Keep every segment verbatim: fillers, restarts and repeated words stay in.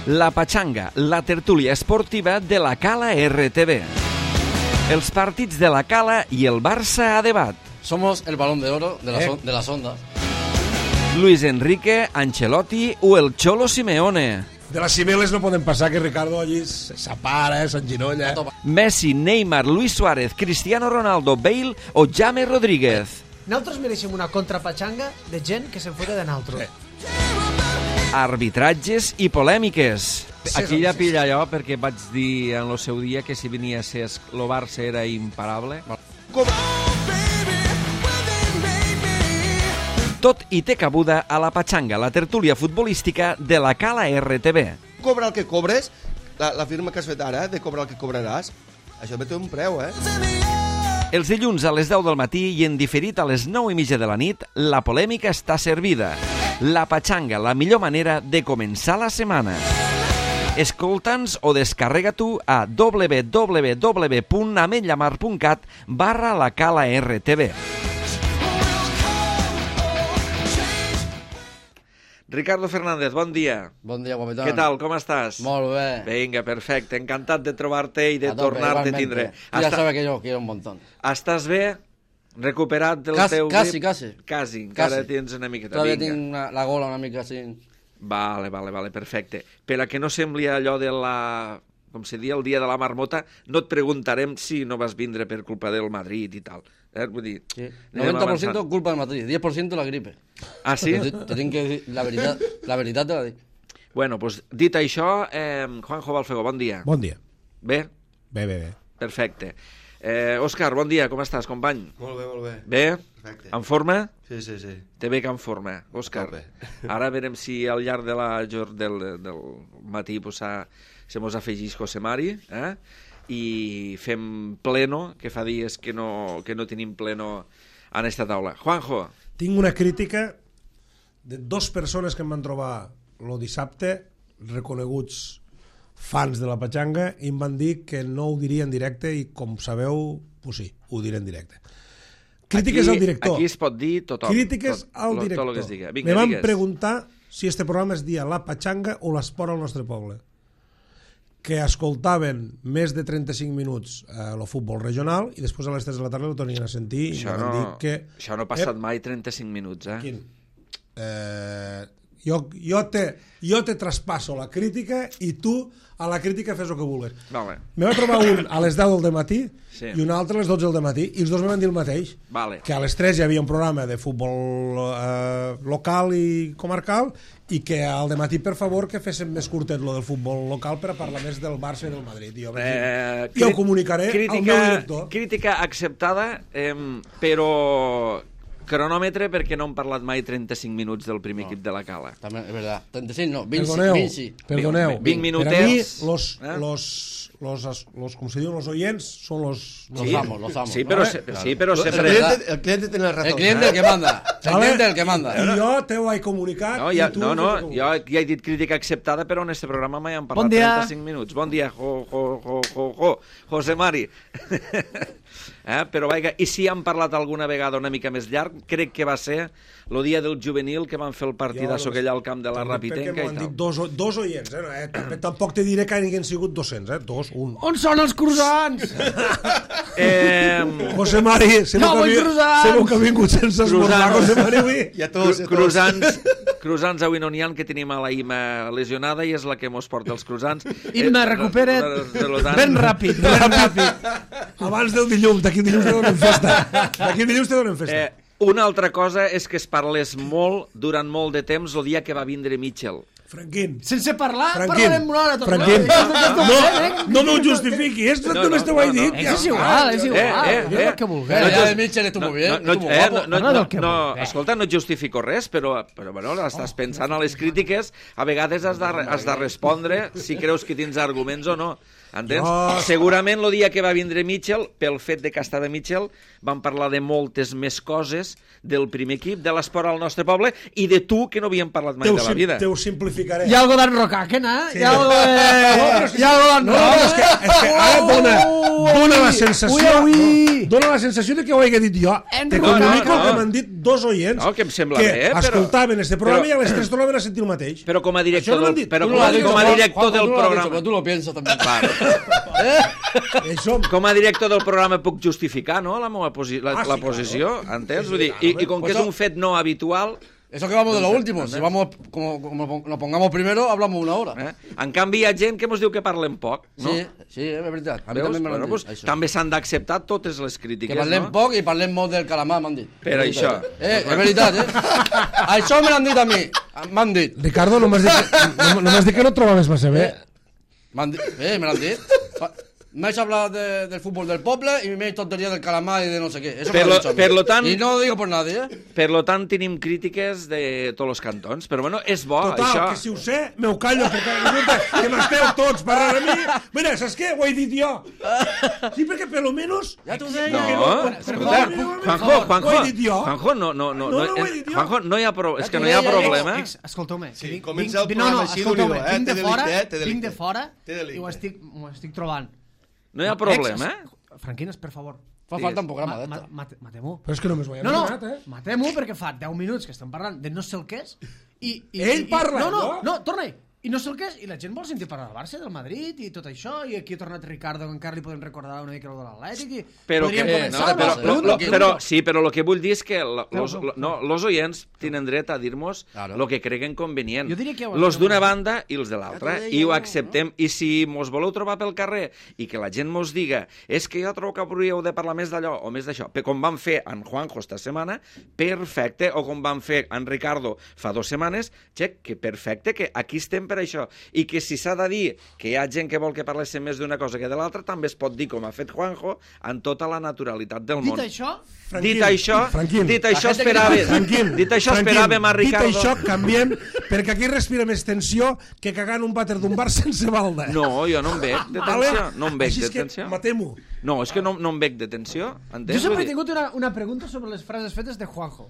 La Pachanga, la tertúlia esportiva de la Cala R T V. Els partits de la Cala i el Barça a debat. Somos el balón de oro de, la eh. son, de las ondas. Luis Enrique, Ancelotti o el Cholo Simeone. De les cimeles no poden passar que Ricardo allí s'apara, s'enginolla. Messi, Neymar, Luis Suárez, Cristiano Ronaldo, Bale o James Rodríguez. Nosaltres mereixem una contrapatxanga de gent que se'n fota de nosaltres. Eh. Arbitratges i polèmiques. Aquí ja pilla allò perquè vaig dir en el seu dia que si venia a ser el Barça era imparable. Tot i té cabuda a la Pachanga, la tertúlia futbolística de la Cala R T V. Cobra el que cobres, la, la firma que has fet ara, de cobrar el que cobraràs, això té un preu, eh? Els dilluns a les deu del matí i en diferit a les nou i mitja de la nit, la polèmica està servida. La Pachanga, la millor manera de començar la setmana. Escolta'ns o descarrega tu a w w w punt ametlla punt cat barra la Cala R T V. Ricardo Fernández, bon dia. Bon dia, guapetón. Què tal, com estàs? Molt bé. Vinga, perfecte. Encantat de trobar-te i de A tope, tornar-te a igualmente. tindre. Tú ya Està... sabes que yo quiero un montón. Estàs bé? Recuperat del Casi, teu casi, grip? casi. Quasi, encara Casi. tens una miqueta. Todavía Vinga. tengo una, la gola una mica así. Vale, vale, vale, perfecte. Per a que no sembli allò de la... com se dia el dia de la marmota, no et preguntarem si no vas vindre per culpa del Madrid i tal. Eh? Vull dir, Sí. anem noventa por ciento avançant. culpa del Madrid, diez por ciento la gripe. Ah, sí? Te, te tengo que decir la verdad, la verdad te la digo. Bueno, doncs dit això, eh, Juanjo Balfego, bon dia. Bon dia. Bé? Bé, bé, bé. Perfecte. Eh, Òscar, bon dia, com estàs, company? Molt bé, molt bé. Bé? Perfecte. En forma? Sí, sí, sí. Té bé que en forma, Òscar. Molt bé. Ara verem si al llarg de la, jor- del, del matí pues, ha, se mos afegeix José Mari, eh? I fem pleno, que fa dies que no, que no tenim pleno en esta taula. Juanjo. Tinc una crítica de dos persones que em van trobar el dissabte, reconeguts fans de la Pachanga, i em van dir que no ho diria en directe i, com sabeu, pues sí, ho diré en directe. Crítiques aquí, al director. Aquí es pot dir tothom. Crítiques tot, al lo, director. Tot el que es digui. Vinga, Me van digues. preguntar si este programa es dia La Pachanga o l'esport al nostre poble. Que escoltaven més de trenta-cinc minuts a lo futbol regional i després a les tres de la tarda lo tornien a sentir i Això me van no, dir que... això no ha passat mai trenta-cinc minuts, eh? Quin? Eh, jo, jo, te, jo te traspasso la crítica i tu a la crítica fes el que vulguis. Vale. Me va trobar un a les deu del matí Sí. i un altre a les dotze del matí i els dos me van dir el mateix. Vale. Que a les tres hi havia un programa de futbol eh, local i comarcal i que al dematí, per favor, que féssim més curtet lo del futbol local per a parlar més del Barça i del Madrid. I jo, vaig dir, Eh, ja ho cri- comunicaré crítica, al meu director. Crítica acceptada, eh, però cronòmetre perquè no hem parlat mai trenta-cinc minuts del primer no. equip de la Cala. También, es verdad. treinta y seis no, veinte, Perdoneu, veinte sí. perdoneu. vint Per a mi, minutets, los, eh? los, los, los, com se diu, los oyents són los... Los Sí. amos, los amos. Sí, ¿no? però, Vale. se, sí, però El sempre... cliente, el cliente tiene la razón. El cliente el que manda. El Vale? cliente el que manda. I jo te ho he comunicat No, ja, i tu... no, no, fes el que jo ja he dit crítica acceptada, però en este programa mai han parlat Bon dia. trenta-cinc minuts. Bon dia, jo, jo, jo, jo, jo, José Mari. eh? Però vaja, i si han parlat alguna vegada una mica més llarg, crec que va ser el dia del juvenil que van fer el partidasso aquell al camp de la Rapitenca Perquè m'ho i han tal. dit dos, dos oients, eh? eh? Tampoc, tampoc te diré que n'hi sigut dos-cents, eh? Dos, un. On són els croissants? Eh, José Mari, se No, que, vull vi, croissants! se que ha vingut sense esmorzar, Croissants. José Mari, avui. I a tots, i a tots. croissants, croissants avui no n'hi ha, que tenim a la Ima lesionada i és la que mos porta els croissants. Imma, Eh, recupera't per lo tant- ben ràpid, ben ràpid. Abans del dilluns, d'aquí el dilluns te donen festa. D'aquí el dilluns te donen festa. Eh, una altra cosa és que es parlés molt, durant molt de temps, el dia que va vindre Mitchell. Franquín. Sense parlar, Franquín, parlarem una hora. tot. Franquín, No, no, no m'ho justifiqui, és No, només no, t'ho he no, dit. no. ja És està. igual, és igual. Eh, eh, Jo eh. el que vulgueu. La No, idea no, de Mitchell estuvo bien, No, no, estuvo eh, guapo. no, no, Parla no, del que no, vulgueu. escolta, no et justifico res, però, però bueno, estàs pensant a les crítiques, a vegades has de, has de respondre si creus que tens arguments o no. Entens? Jo- Segurament el dia que va vindre Mitchell, pel fet de que estava Mitchell, vam parlar de moltes més coses del primer equip, de l'esport al nostre poble i de tu, que no havíem parlat mai Te ho, de la sim- vida. te ho simplificaré. Hi ha algo d'en Rocaken, eh? Sí. Hi ha algo de... No, però és que- Hi ha algo d'en No, no, és que, és que ara dona, dona la sensació Ui, ui. dona la sensació de que ho he dit jo. En Te Rocaken. comunico No, el no. que m'han dit dos oients No, que em sembla que bé, però- escoltaven este programa però- i a les tres tornaven a sentir el mateix. Però com a Això director no m'han del, dit. però Tú com, no lo a, has dicho, com a Juan- director Juanjo, del tú no lo has dicho, programa... pero tú lo piensas también. Clar. Això, Com a director del programa puc justificar, no?, la meva posi la, Ah, sí, la posició, claro. entens? Sí, Vull dir, claro, i, hombre. i com que Pues és eso- un fet no habitual, Eso que vamos de lo último. Si vamos, como, como nos pongamos primero, hablamos una hora. eh? En canvi hi ha gent que mos diu que parlem poc, no? Sí, sí, es verdad. A mí Veus? también me lo han Bueno, dicho. pues, Eso. també s'han d'acceptar totes les Que crítiques, parlem no? poc i parlem molt del calamar, m'han dit. Per És veritat. això. Eh, és veritat, eh? Això me l'han dit a mi. M'han dit. Ricardo, no m'has dit, no, no m'has dit que no et trobaves massa bé. M'han dit. Eh, me l'han dit. Pa- M'has hablat de, del fútbol del poble y me has tontería del calamar y de no sé qué. Eso Per me lo- lo han dicho a mí. per lo tant- Y no lo digo por nadie, eh? Per lo tant, tenim crítiques de tots els cantons, però bueno, és bo, Total, això... que si ho sé, me ho callo, perquè resulta que m'esteu tots parlant a mi. Mira, saps què? Ho he dit jo. Sí, perquè per lo menos... Ja t'ho No, deia. escolta, Juanjo, Juanjo, Ho he dit jo. Juanjo, no, no, no, No, no, ho he dit jo. Juanjo, no hi ha pro... és que no t'ho hi ha deia, problema. Ex, escolteu-me. Sí, vinc- comença el vinc- programa no, no, així, escolteu-me, Donido, eh? vinc Té de delicte, fora, eh? Té vinc delicte. de fora Té delicte. i ho estic, m'ho estic trobant. No hi ha problema, Ex, eh? es- Franquines, per favor. Fa falta un programa Ma- d'esto. ma- mate- Matem-ho. Però és que només ho he No, no, demanat, eh? matem-ho perquè fa deu minuts que estem parlant de no sé el què és i... i Ell i, parla, No, no, jo? no, torna-hi. I no sé el què és, i la gent vol sentir parlar del Barça, del Madrid i tot això, i aquí ha tornat Ricardo, que encara li podem recordar una mica el de l'Atlètic i... Però, podríem que, eh, començar, no, no, però, no, lo, pregunto, lo, pregunto. però, sí, però el que vull dir és que lo- los, Feu, feu, lo- no, los oients tenen dret a dir-nos Claro. el que creguen convenient. Jo diria que ho Los hacem d'una molt. banda i els de l'altra. Ja t'ho deia I ho jo, acceptem. I si mos voleu trobar pel carrer i que la gent mos diga és que jo trobo que hauríeu de parlar més d'allò o més d'això, com van fer en Juanjo esta setmana, perfecte, o com van fer en Ricardo fa dues setmanes, xec, que perfecte, que aquí estem per això. I que si s'ha de dir que hi ha gent que vol que parléssim més d'una cosa que de l'altra, també es pot dir, com ha fet Juanjo, en tota la naturalitat del Dit món. això, Dit això, Franquín. dit això La gent que- esperaves, Franquín, dit això Franquín, esperàvem a Ricardo. Dit això, canviem, perquè aquí respira més tensió que cagar en un vàter d'un bar sense balda. No, jo no em veig de Vale? tensió, no em veig Així de és que tensió. matem-ho. No, és que no, no em veig de tensió, jo entens? sempre Vull he dir, tingut una, una pregunta sobre les frases fetes de Juanjo.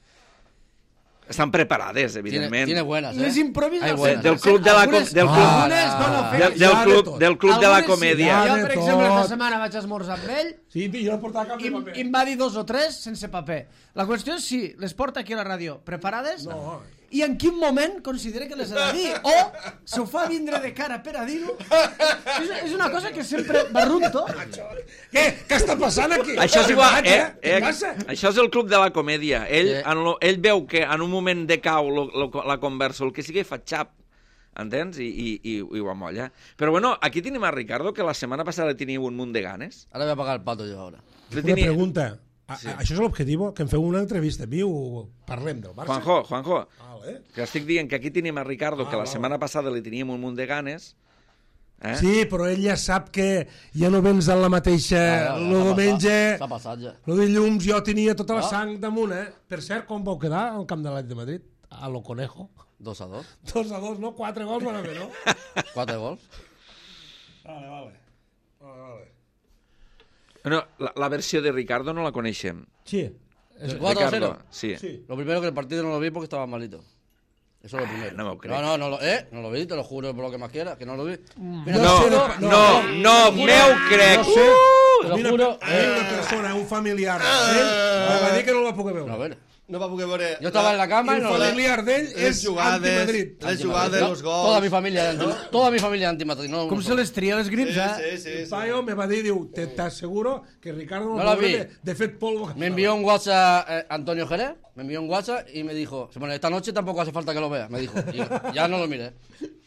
estan preparades, Tiene, evidentment. tiene buenas, eh? Les improvisa... Hay buenas. Del club de la com- del club- Algunes dono fe. Del, Ja del, de club, tot. del club de la Algunes sí. comèdia. Ja Jo, de per exemple, tot. esta setmana vaig esmorzar amb ell Sí, tio, jo no portava cap i, de paper. i em va dir dos o tres sense paper. La qüestió és si les porta aquí a la ràdio preparades No. i en quin moment considera que les ha de dir o se ho fa vindre de cara per a dir-ho. És, és una cosa que sempre barrunto. Què? Què està passant aquí? Això és Què igual, vaig, eh, Què eh, passa? això és el club de la comèdia. Ell, Sí. en lo, ell veu que en un moment de cau lo, lo, la conversa, el que sigui, fa xap, entens? I, i, i, i ho amolla. Però bueno, aquí tenim a Ricardo, que la setmana passada le tenia un munt de ganes. Ahora voy a pagar el pato yo ahora. Le Una tenia... pregunta. A, a, això és l'objectiu, que em feu una entrevista. Viu, parlem del Barça. Juanjo, Juanjo, Vale. que estic dient que aquí tenim a Ricardo, Ah, que la val. setmana passada li teníem un munt de ganes. Eh? Sí, però ell ja sap que ja no vens en la mateixa... Ah, el ja, s'ha diumenge, passat, S'ha passat ja. el dilluns, jo tenia tota la Ah. sang damunt, eh? Per cert, com vau quedar al camp de l'Atlètic de Madrid? A lo conejo. Dos a dos. Dos a dos, no? Quatre gols van haver, no? Quatre gols. Vale, vale. Vale, vale. No, la, la versió de Ricardo no la coneixem. Sí. ¿El cuatro a Ricardo, cero? sí. Sí. Lo primero que el partido no lo vi porque estaba malito. Eso es lo primero. no me lo creo. No, no, no lo, eh, no lo vi, te lo juro por lo que más quieras, que no lo vi. Mira, No, te lo no, juro- no, no, meu crec. No sé. Te lo Mira, juro. a mi una persona, un familiar d'ell, em va dir que no el va poder A veure. ver. No va poder veure... Yo estaba en la cama y El no lo vi. familiar d'ell Les és jugades, anti-Madrid. les jugades, No, los gols... Toda mi familia, anti, toda mi familia anti-Madrid. No, Com no se solo. les tria les grips, Sí, eh? sí, sí, El sí. paio me va dir, diu, te t'asseguro que Ricardo no, No lo la puede vi. ver de, de fet polvo. Me envió un WhatsApp eh, Antonio Jerez, me envió un WhatsApp y me dijo, bueno, esta noche tampoco hace falta que lo veas, me dijo. Y yo, ya no lo miré.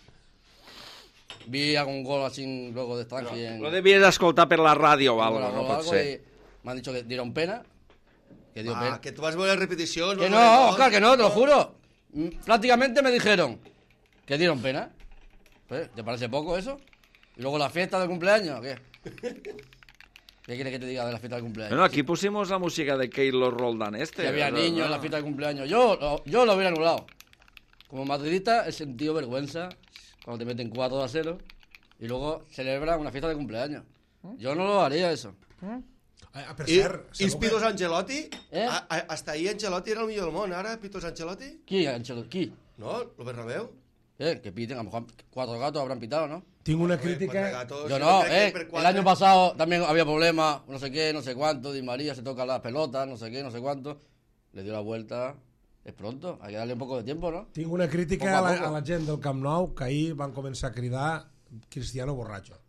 Vi algún gol así luego de Stanky en... Lo devies escoltar per la ràdio o algo, algo, no pot algo, ser. y me han dicho que dieron pena. Que dio Ah, pena. que tu vas veure repeticions... Que vas no, veure gols. Oscar, que no, te lo juro. Mm, Prácticamente me dijeron que dieron pena. Pues, ¿te parece poco eso? Y luego la fiesta del cumpleaños, ¿o qué? ¿Qué quieres que te diga de la fiesta del cumpleaños? Bueno, aquí pusimos la música de Keylor Roldán este. Que había ¿no? niños en la fiesta de cumpleaños. Yo, lo- yo lo hubiera anulado. Como madridista he sentido vergüenza cuando te meten cuatro a cero. y luego celebra una fiesta de cumpleaños. Yo no lo haría eso. Ah, per I, cert, I els segur Pitos que... Ancelotti? Eh? A, a, hasta ahí Ancelotti era el millor del món. Ara, Pitos Ancelotti? ¿Quién, Ancelotti? ¿Quién? No, lo Bernabéu. Eh, que piten, a lo mejor cuatro gatos habrán pitado, ¿no? Tinc una Quatre crítica... gatos, Yo si no, crec que eh. per El quatre- año pasado también había problemas, no sé qué, no sé cuánto. Di María se toca las pelotas, no sé qué, no sé cuánto. Le dio la vuelta. Es pronto, hay que darle un poco de tiempo, ¿no? Tinc una crítica Poco a a la, poco. a la gent del Camp Nou que ahir van començar a cridar Cristiano borratxo.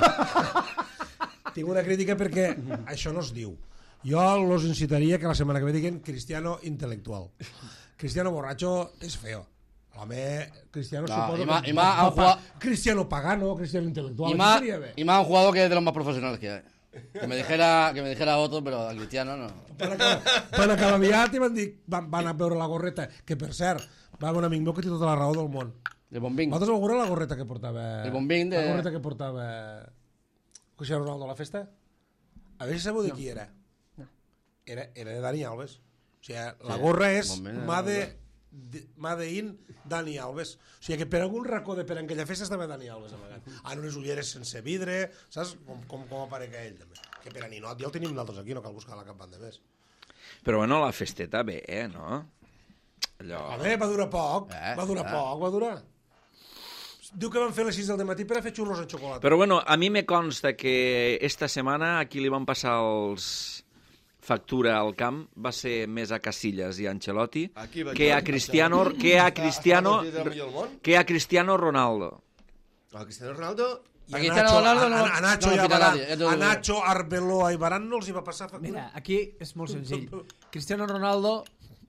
Tinc una crítica perquè això no es diu. Jo los incitaria que la setmana que ve diguin Cristiano intel·lectual. Cristiano borratxo és feo. Home, Cristiano No, suposo y más- que y más va- han va- jugado- Cristiano pagano, Cristiano intel·lectual. Y això más, seria bé. y más un jugador que es de los más profesionales que hay. Que me dijera, que me dijera otro, pero a Cristiano no. Van acabar, van acabar aviat i van dir van, van a veure la gorreta, que per cert va haver un amic meu que té tota la raó del món. De bombín. Vosaltres vau veure la gorreta que portava... El bombín de- La gorreta que portava Cristiano Ronaldo a la festa? A veure si sabeu de qui era. Era, era de Dani Alves. O sigui, la Sí, gorra és bombín, Made, de- Made in Dani Alves. O sigui que per algun racó de per en aquella festa estava Dani Alves amagat. En unes ulleres sense vidre, saps? Com, com, com aparega ell també. Que per a ninot, ja el tenim nosaltres aquí, no cal buscar la cap banda més. Però bueno, la festeta bé, eh, no? Allò... A veure, va durar poc, Eh, va durar eh. poc, va durar. Diu que van fer a les sis del matí per a fer xurros en xocolata. Però bueno, a mi me consta que esta setmana aquí li van passar els factura al camp va ser més a Casillas i a Ancelotti Aquí va que a jo, Cristiano Ancelotti. que a Està- Cristiano està el millor del món. que a Cristiano Ronaldo. El Cristiano Ronaldo... I Aquí a Cristiano Nacho, Ronaldo no- a, a Nacho, no i a, lo pita Varane, nadie, ya te lo a digo. Nacho, Arbeloa i Varane no els hi va passar factura. Mira, aquí és molt senzill. Cristiano Ronaldo,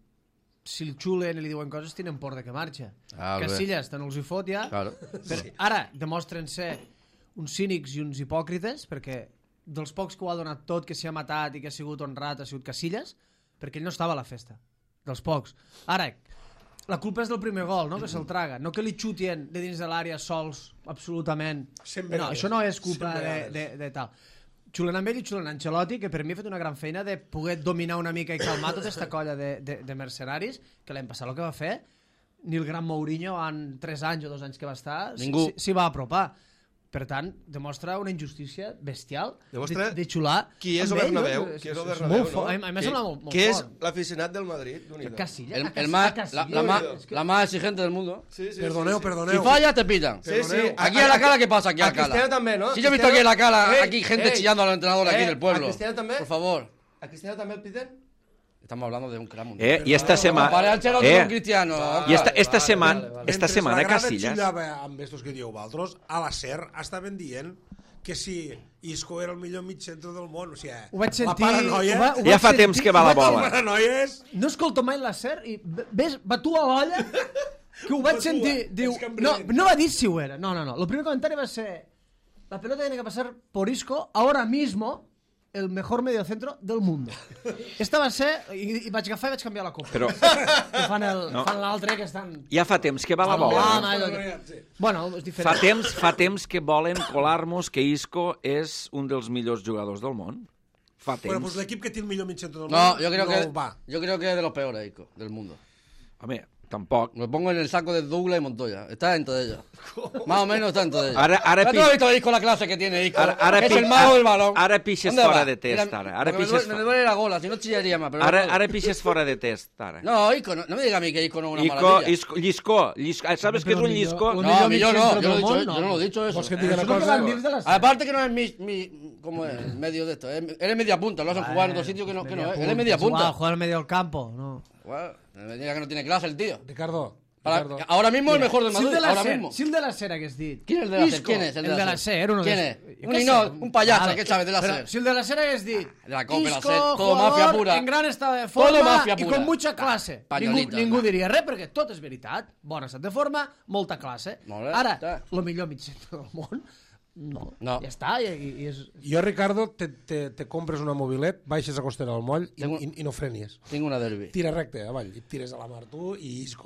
si el xulen i li diuen coses, tenen por de que marxa. Ah, bé. Casillas, tant els hi fot ja. Claro. Però ara demostren ser uns cínics i uns hipòcrites, perquè dels pocs que ho ha donat tot, que s'hi ha matat i que ha sigut honrat, ha sigut Casillas, perquè ell no estava a la festa. Dels pocs. Ara, la culpa és del primer gol, no? Que se'l traga. No que li xutien de dins de l'àrea sols, absolutament. Cent No, vegades. això no és culpa Cent de, vegades. de, de tal. Xulen amb ell i xulen Ancelotti, que per mi ha fet una gran feina de poder dominar una mica i calmar tota aquesta colla de, de, de mercenaris, que l'any passat el que va fer, ni el gran Mourinho en tres anys o dos anys que va estar, Ningú. s'hi va apropar. Per tant, demostra una injustícia bestial Demostra de, de xular Qui és amb el ell, Bernabéu? no? És- Qui és el és Bernabéu, molt fort. no? A mi- a mi m'ha Que- semblat molt, molt Que és fort. l'aficionat del Madrid. Déu-n'hi-do. Casillas, El, a Cas- el más, a Casillas, la, la, más, és que- la más exigente del mundo. Sí, sí, Perdoneu, sí, sí. perdoneu. Si fallas, te pitan. Sí, sí. Aquí a la cara, ¿qué pasa? Aquí a A la cara. Cristiano també, no? Si yo he visto aquí en la cara, Eh, aquí gente eh, chillando al entrenador aquí eh, del pueblo. ¿A Cristiano també? Por favor. A Cristiano també el piten? Estamos hablando de un crack mundial. Eh, i esta setmana Compare Ancelotti eh, con Cristiano. i esta, esta Vale, setmana vale, vale. esta Mentre setmana la grada Casillas xillava amb estos que dieu vosaltres, a la SER estaven dient que si Isco era el millor mig centre del món, o sigui, Ho vaig sentir... la paranoia... ho va- ho Ja vaig fa sentir- temps que va la ho vaig- bola. La paranoia és... No escolto mai la SER i ves, va tu a l'olla que ho vaig Va tu, sentir, eh? diu, Els no, cambrers. no va dir si ho era, no, no, no, el primer comentari va ser la pelota tiene que pasar por Isco ahora mismo el mejor mediocentro del mundo. Esta va ser, i, i vaig agafar i vaig canviar la copa. Però Que fan el- No. fan l'altre que estan... ja fa temps que va la Ah, bola. home, allò que- Bueno, és diferent. Fa temps, fa temps que volen colar-nos que Isco és un dels millors jugadors del món. Fa Bueno, temps. pues l'equip que té el millor mig centre del No, món yo creo, no que, va. yo creo que es de los peores, Isco, del mundo. Home, tampoc. Me pongo en el saco de Douglas y Montoya. Está dentro de ellos. Más o menos está dentro de ellos. Ara, ara, ¿Ya pi... tú has visto a Isco la clase que tiene Isco? Ara- ara es pi- el mago ara- del balón. ara pixes ¿Dónde fora va? de test, Mira, ara. Ara porque pixes me, fo- me duele la gola, si no chillaría más. Pero Ara, no ara pixes fora de test, ara. No, Isco, no, no me diga a mí que Isco no es una Isco, maravilla. Isco, Lliscó, Lliscó. ¿Sabes qué es un Però millor- Lliscó? un No, millor a mí yo mig no, centre yo no, he del dicho, món, yo no lo he dicho eso. Vols que et Això digui és una el que cosa? van dir de la SER. Aparte que no es mi, mi ¿cómo es? Medio de esto. Él es media punta, lo hacen jugar en otro sitio que no, que no es. Él es media Jugar, punta. jugar al medio del campo, no. Bueno, me diga que no tiene clase el tío. Ricardo, Para- Ricardo. ahora mismo el mejor del Si el Madrid, de la ahora SER, mismo. si el de la SER hagués dit. ¿Quién es el de la SER? Isco, ¿Quién es el de la SER? SER? Uno ¿Quién de- es? jo Un què ninot, sé. un payaso, Vale. ¿qué sabes de la Pero SER? si el de la SER hagués dit De la Copa, de la Isco, SER, todo jugador mafia pura. en gran estado de forma Todo mafia i pura. con mucha clase. Ningú, Pañolito, ningú no. diria res perquè tot és veritat. Bon estat de forma, molta classe. Molt bé, Ara, està. el millor mig centre del món, no. No. Ja està, i, i, i és... Jo, Ricardo, te, te, te compres una mobilet, baixes a Costera del Moll i, Tengo- i, i no frenies. Tengo una derbi. Tira recte avall i tires a la mar tu i Isco.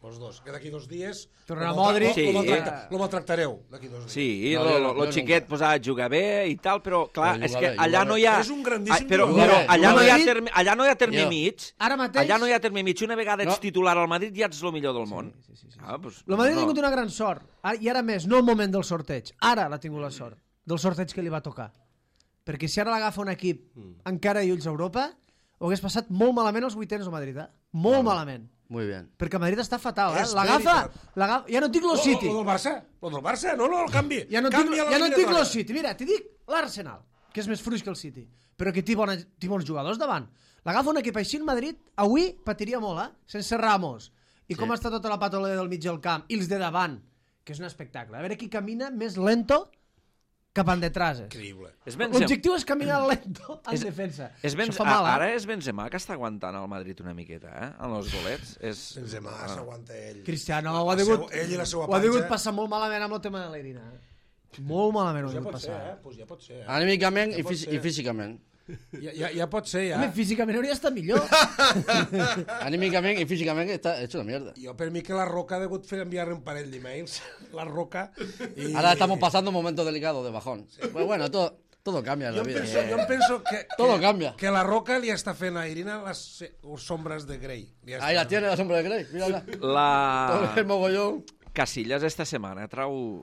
els dos. Que d'aquí dos dies... Tornarà lo Modric. maltra- lo Sí. maltracta- Lo maltractareu, d'aquí dos dies. Sí, No, lo, jo lo, no, lo jo xiquet nunca. pues, ha de jugar bé i tal, però clar, Però és juga que bé, allà juga no bé. hi ha... És un grandíssim Ah, però, jugador. però Juga bé, allà, juga no hi ha bé. terme, allà no hi ha terme Jo. mig. Ara mateix... Allà no hi ha terme mig. Una vegada ets No. titular al Madrid ja ets el millor del món. Sí, sí, sí. Ah, pues, El Madrid no. ha tingut una gran sort. Ara- I ara més, no el moment del sorteig. Ara l'ha tingut la sort. Del sorteig que li va tocar. Perquè si ara l'agafa un equip encara i ulls a Europa, ho hagués passat molt malament als vuitens del Madrid, eh? Molt malament. Muy bien. Perquè el Madrid està fatal, eh? És L'agafa... veritat. l'agafa- Ja no et dic lo Lo, City. lo, lo del Barça. Lo del Barça. No, no, el canvi. Ja no et dic, Canvia la ja no et dic eliminatòria. lo City. Mira, t'hi dic l'Arsenal, que és més fluix que el City, però que té, bona, té bons jugadors davant. L'agafa un equip així en Madrid, avui patiria molt, eh? Sense Ramos. I com està tota la patolera del mig del camp, i els de davant, que és un espectacle. A veure qui camina més lento cap endetrás. Increïble. És Benzema. L'objectiu és caminar lento en És- defensa. És ben... Això fa mal, eh? Ara és Benzema que està aguantant el Madrid una miqueta, eh? En els golets. És... Benzema s'aguanta ell. Cristiano La ho ha degut, seu- ell i la seva ho ha degut panxa. passar molt malament amb el tema de l'Erina. Eh? Molt malament ho ha Ja degut pot ser, passar. eh? Pues ja pot ser. Eh? Anímicament Ja i, pot fí ser. i físicament. Ja, ja, ja pot ser, ja. Home, físicament hauria estat millor. Anímicament i físicament està hecho una mierda. Jo per mi que la Roca ha degut fer enviar un parell d'emails. La Roca. I... Ahora estamos pasando un momento delicado de bajón. Pues bueno, todo, todo cambia en Jo la em vida. penso, jo em penso que, Todo que, cambia. que la Roca li està fent a Irina les se- sombres de Grey. Li està- Ahí la tiene la sombra de Grey, mírala. Todo La... el mogollón. Casillas esta setmana trau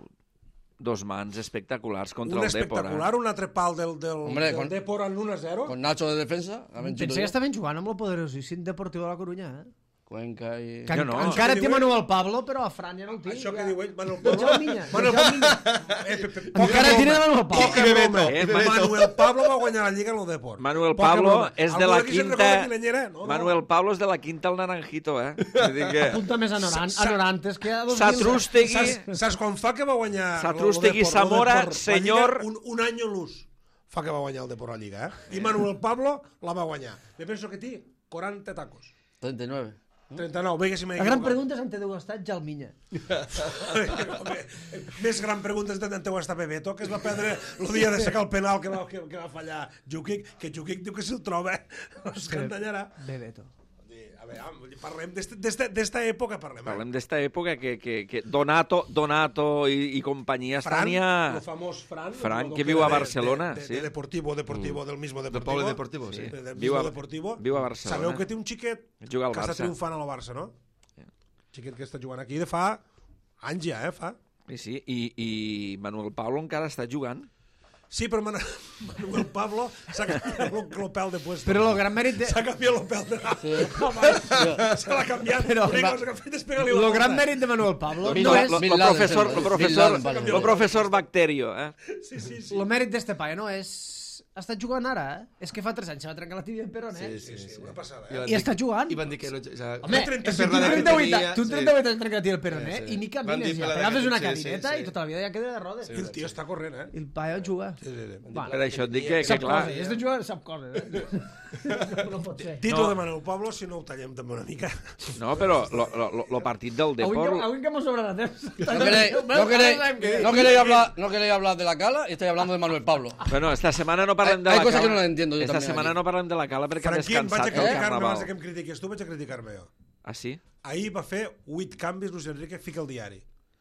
dos mans espectaculars contra Un el Depor. espectacular, Eh? un altre pal del, del, Hombre, del con- Depor en l'u a zero. Con Nacho de defensa. también chuto Pensé que yo. estaven jugant amb el poderosíssim Deportiu de la Corunya, eh? Cuenca y... Que Jo en- no. encara Això que té diu ell- Manuel Pablo, però a Fran ja no el té. Això que ja. diu ell, Manuel De Pablo. Jauminya, de Manuel Jauminya. Eh, pe- pe- Encara poca tiene broma. Manuel Pablo. Poca broma. Eh, Manuel Pablo va guanyar la Lliga en el Depor. Manuel Poca Pablo broma. és de Algú la d'aquí se'n quinta... recorda quin any era? No, no. Manuel Pablo és de la quinta al Naranjito, eh? Vull dir que... Apunta més a, Noran, Sa- a Norantes que a dos mil. Satrústegui... Saps, saps quan fa que va guanyar... Satrústegui lo Depor, lo Zamora, Depor, la senyor- Lliga, Un, un any l'ús fa que va guanyar el Depor a la Lliga, eh? I Manuel Pablo la va guanyar. Me penso que té quaranta tacos. treinta y nueve. trenta-nou, veig si m'he La gran equivocat. pregunta és on té deu estat Jalminya. Home, més gran pregunta és d'on teu està Bebeto, que es va perdre el dia de sacar el penal que va, que, que va fallar Jukic, que Jukic diu que si el troba es cantallarà. Bebeto. A veure, parlem d'esta- d'esta d'esta època, parlem. eh? Parlem d'esta època que, que, que Donato, Donato i, i companyia Fran, estan ja... el famós Fran, Fran, el que que viu era a de- Barcelona, de, de, sí. de Deportivo, Deportivo, del mismo Deportivo. Pablo Deportivo, sí. De- del Viu mismo a- Deportivo. viu a Barcelona. Sabeu que té un xiquet Juga al que està Barça. triomfant a la Barça, no? Xiquet que està jugant aquí de fa anys ja, eh, fa. Sí, sí, i, i Manuel Pablo encara està jugant. Sí, però Manu- Manuel Pablo s'ha canviat el, el pèl de puesto. Però el gran mèrit de... S'ha canviat el pèl de... Sí. Se l'ha canviat. Però- L'única cosa que ha fet és pegar-li la El volta. gran mèrit de Manuel Pablo Bin no Laden, és... Lo, Bin lo Laden profesor, sempre, lo Bin profesor, Laden, vale. lo profesor Bacterio, eh? Sí, sí, sí. El mèrit d'este paio no és... Ha estat jugant ara, eh? És que fa tres anys se va trencar la tibia en Peron, eh? Sí, sí, sí. Una passada, I eh? van I dir- està jugant. I van dir que no... Ja... Home, trenta- és que tu per la edat que trenta-vuit tenia, tu sí. trenta-vuit anys trencat el peroné Sí, sí. i ni Van camines dir ja. per la T'agafes edat una que- sí, cadineta sí, i sí. tota la vida ja queda de rodes. I el tio està corrent, eh? I el paio juga. Sí, sí, sí. Va, Per això et dic que, que sap clar... coses, és de jugar, sap coses, eh? No pot ser. Títol No. de Manuel Pablo, si no ho tallem també una mica. No, però lo, lo, lo, lo partit del Avui, Depor... que- avui que hemos sobrado temps. No queréis, no, queréis, no, queréis hablar, no queréis hablar de la cala y estáis hablando de Manuel Pablo. Bueno, esta setmana no parlem de Hay la cosas cala. que no las entiendo yo Esta también setmana aquí. no parlem de la cala perquè ha Franquín, vaig a descansat el criticar-me abans Carnaval. que em critiquis tu, vaig a criticar-me jo. Ah, sí? Ahir va fer vuit canvis Luis Enrique, fica el diari.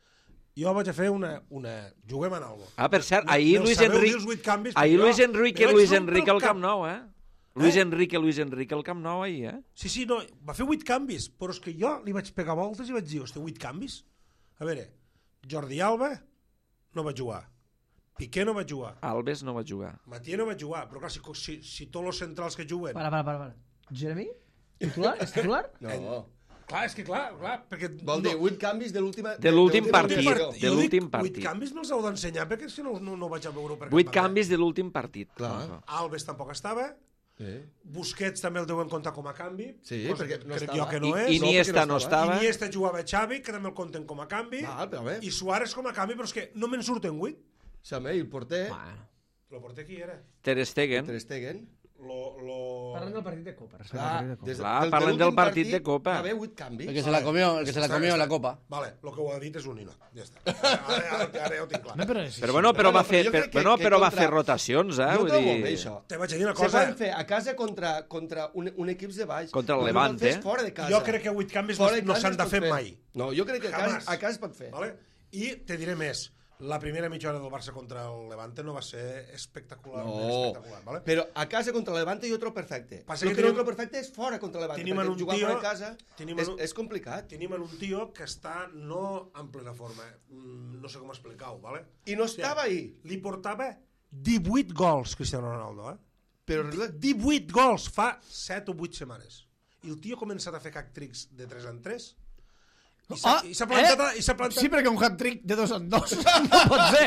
Jo vaig a fer una... una... Juguem en algo. Ah, per cert, Me- ahir me'ls Luis sabeu dir Enrique... els vuit canvis? Ahir Perquè Luis jo Enrique, me vaig Luis fer un Enrique al pel Camp Nou, eh? Luis Enrique, Luis Enrique al Camp Nou ahir, eh? Sí, sí, no, va fer vuit canvis, però és que jo li vaig pegar voltes i vaig dir, hosti, vuit canvis? A veure, Jordi Alba no va jugar, Piqué no va jugar, Alves no va jugar. Matías no va jugar, però clar, si, si, si tots els centrals que juguen... Para, para, para, para. Jeremy? Titular? És titular? No. Clar, és que clar, clar, perquè... Vol dir vuit canvis de l'última... De l'últim partit. edició. De Jo dic, l'últim partit. Vuit canvis me'ls heu d'ensenyar, perquè si no, no, no vaig a veure per Vuit cap banda. canvis de l'últim partit. Clar. No, no. Alves tampoc estava, Sí. Busquets també el deuen comptar com a canvi, Sí, cosa perquè que no crec estava. jo que no I, és. Iniesta no no estava. Iniesta jugava Xavi, que també el compten com a canvi, Val, però bé. i Suárez com a canvi, però és que no me'n surten vuit. També, el porter, Bueno. El porter qui era? Ter Stegen. Ter Stegen. lo, lo... Parlem del partit de Copa. Clar, Parlem del partit de Copa. des, Clar, del- parlen de del l'últim partit de Copa. Va haver vuit canvis. El que se la comió, el que se la Està- comió en la està- copa. Vale, el que ho ha dit és un i no. Ja està. Ara, ara, ara ja ho tinc clar. Home, però és Però així. bueno, però No, no, va fer, però jo per, crec que- bueno, que però va contra- fer rotacions, eh? Jo Vull trobo dir, bé, això. Te vaig a dir una Se cosa. poden fer a casa contra, contra un, un equips de baix. Contra el Però Levante. No el fes fora de casa. Jo crec que vuit canvis no, Fora de no casa s'han es de pot fer mai. No, jo crec que a casa, Jamás. a casa es pot fer. Vale? I te diré més. La primera mitja hora del Barça contra el Levante no va ser espectacular. No, espectacular vale? però a casa contra el Levante jo trobo perfecte. Passa el que que no tenim- trobo perfecte és fora contra el Levante, tenim en perquè un jugar tio- fora de casa tenim és, en un- és complicat. Tenim en un tio que està no en plena forma. Mm, No sé com explicar-ho, vale? I no estava ahí. Li portava divuit gols, Cristiano Ronaldo, eh? Però divuit gols fa set o vuit setmanes. I el tio ha començat a fer hack-tricks de tres en tres i s'ha Ah, i s'ha plantat, eh? i s'ha plantat Sí, perquè un hat-trick de dos en dos no pot ser.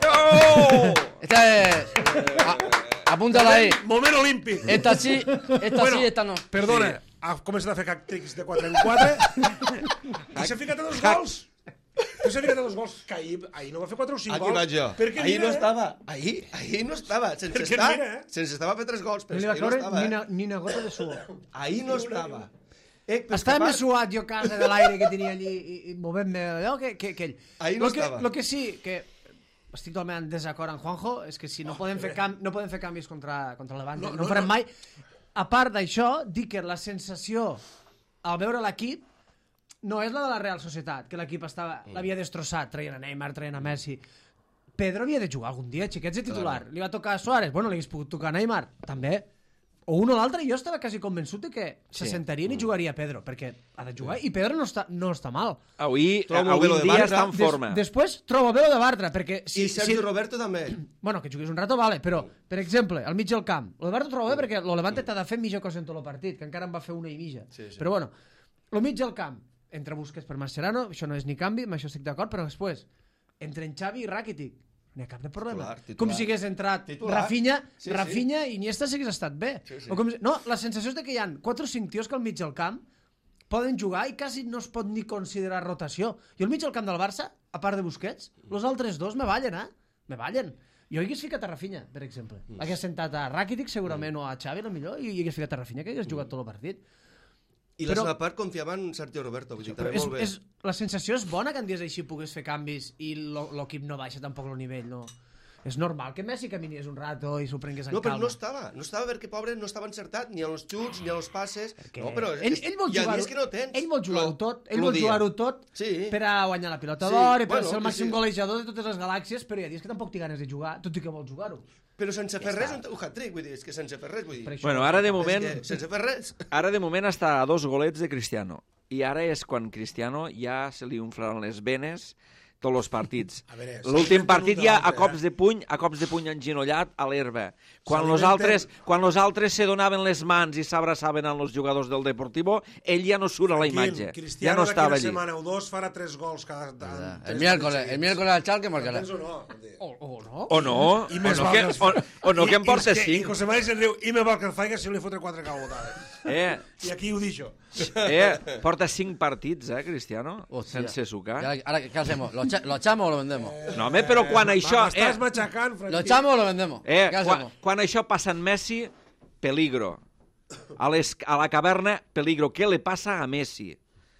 Esta es... a- Apúntala ahí. Moment olímpic. Esta sí, esta sí, esta no. Perdona, ha començat a fer hack-tricks de quatre en quatre i s'ha ficat a dos gols. I s'ha ficat a dos gols, que ahir, ahir no va fer quatre o cinc Aquí gols. vaig jo. Perquè Ahir mira, no eh? estava. Ahir, ahir no estava. Sense Perquè estar, mira, eh? sense estar va fer tres gols, No però li és va que ahir no caure estava. ni Eh? una, ni una gota de suor. Ahir no estava. Eh, però és que Estava a més part- suat jo a casa de l'aire que tenia allí i, i movent-me allò que, que, que ell. Ahir no lo que, estava. Lo que sí, que estic totalment en desacord amb Juanjo, és que si no, podem, fer cam no podem fer canvis contra, contra el Levante, No, no, no, no farem no. mai. A part d'això, dic que la sensació al veure l'equip no és la de la Real Societat, que l'equip estava l'havia destrossat, traient a Neymar, traient a Messi. Pedro havia de jugar algun dia, xiquets de titular. Li va tocar a Suárez, bueno, li hagués pogut tocar a Neymar, també. O un o l'altre, jo estava quasi convençut de que se sentarien i jugaria Pedro, perquè ha de jugar, i Pedro no està, no està mal. Avui, Trobo molt avui bé lo en de dia Bartra. està en forma. Des, després trobo bé lo de Bartra, perquè si, I Sergio si, Roberto també. bueno, que jugués un rato, vale, però, per exemple, al mig del camp, lo de Bartra trobo bé perquè lo Levante t'ha de fer mitja cosa en tot el partit, que encara en va fer una i mitja. Sí, sí. Però bueno, lo mig del camp, entre Busquets per Mascherano, això no és ni canvi, amb això estic d'acord, però després, entre en Xavi i Rakitic, no hi ha cap de problema. Titular, titular. Com si hagués entrat Titular. Rafinha, Sí, sí. Rafinha i Iniesta si hagués estat bé. Sí, sí. O com si... No, la sensació és de que hi ha quatre o cinc tios que al mig del camp poden jugar i quasi no es pot ni considerar rotació. Jo al mig del camp del Barça, a part de Busquets, els altres dos me ballen, eh? Me ballen. Jo hagués ficat a Rafinha, per exemple. Mm. Hagués sentat a Rakitic, segurament, o a Xavi, a lo millor, i hagués ficat a Rafinha, que hagués jugat tot el partit. I la Però- seva part confiava en Sergio Roberto, vull dir, Però també és, molt bé. és, la sensació és bona que en dies així pogués fer canvis i lo- l'equip no baixa tampoc el nivell, no? És normal que Messi caminies un rato i s'ho prengués en No, però calma. no estava. No estava perquè, pobre, no estava encertat ni a los xuts, ni a los passes. Perquè No, però ell, és- ell vol hi ha jugar-ho dies que no tens. ell vol jugar-ho Lo- tot, ell lo vol dia. jugar-ho tot Sí. per a guanyar la pilota Sí, d'or i per bueno, ser el que màxim sí. golejador de totes les galàxies, però hi ha dies que tampoc té ganes de jugar, tot i que vol jugar-ho. Però sense fer res, un, un hat-trick, vull dir, és que sense fer res, vull dir. Per això- Bueno, ara de És moment, que sense fer res. ara de moment està a dos golets de Cristiano. I ara és quan Cristiano ja se li inflaran les venes tots els partits. A veure, L'últim s'alimenten partit un ja de l'altre, a cops eh? de puny, a cops de puny enginollat a l'herba. Quan los S'alimenten- altres, quan los altres se donaven les mans i s'abraçaven amb els jugadors del Deportivo, ell ja no surt a la imatge. Ja Cristiano no d'aquí estava una allí. setmana o dos farà tres gols cada... cada El miércoles, el miércoles al Chalke marcarà. Entens o no? Vull dir, O, o no? O no, I o més no, val que, que els- o, o no que em I- portes i és que- I cinc. José María se'n riu, i me val que el faig si li fotre quatre calbotades. Eh, I aquí ho deixo. eh, porta cinc partits, eh, Cristiano, Hòstia. sense ¿Y sucar. ahora, ahora qué hacemos? ¿Lo, echa- ¿Lo echamos o lo vendemos? No, home, però quan això... M'estàs Eh, matxacant, Franqui. ¿Lo echamos o lo vendemos? eh, ¿Qué quan, hacemos? quan això passa en Messi, peligro. A, les, a la caverna, peligro. Què le passa a Messi?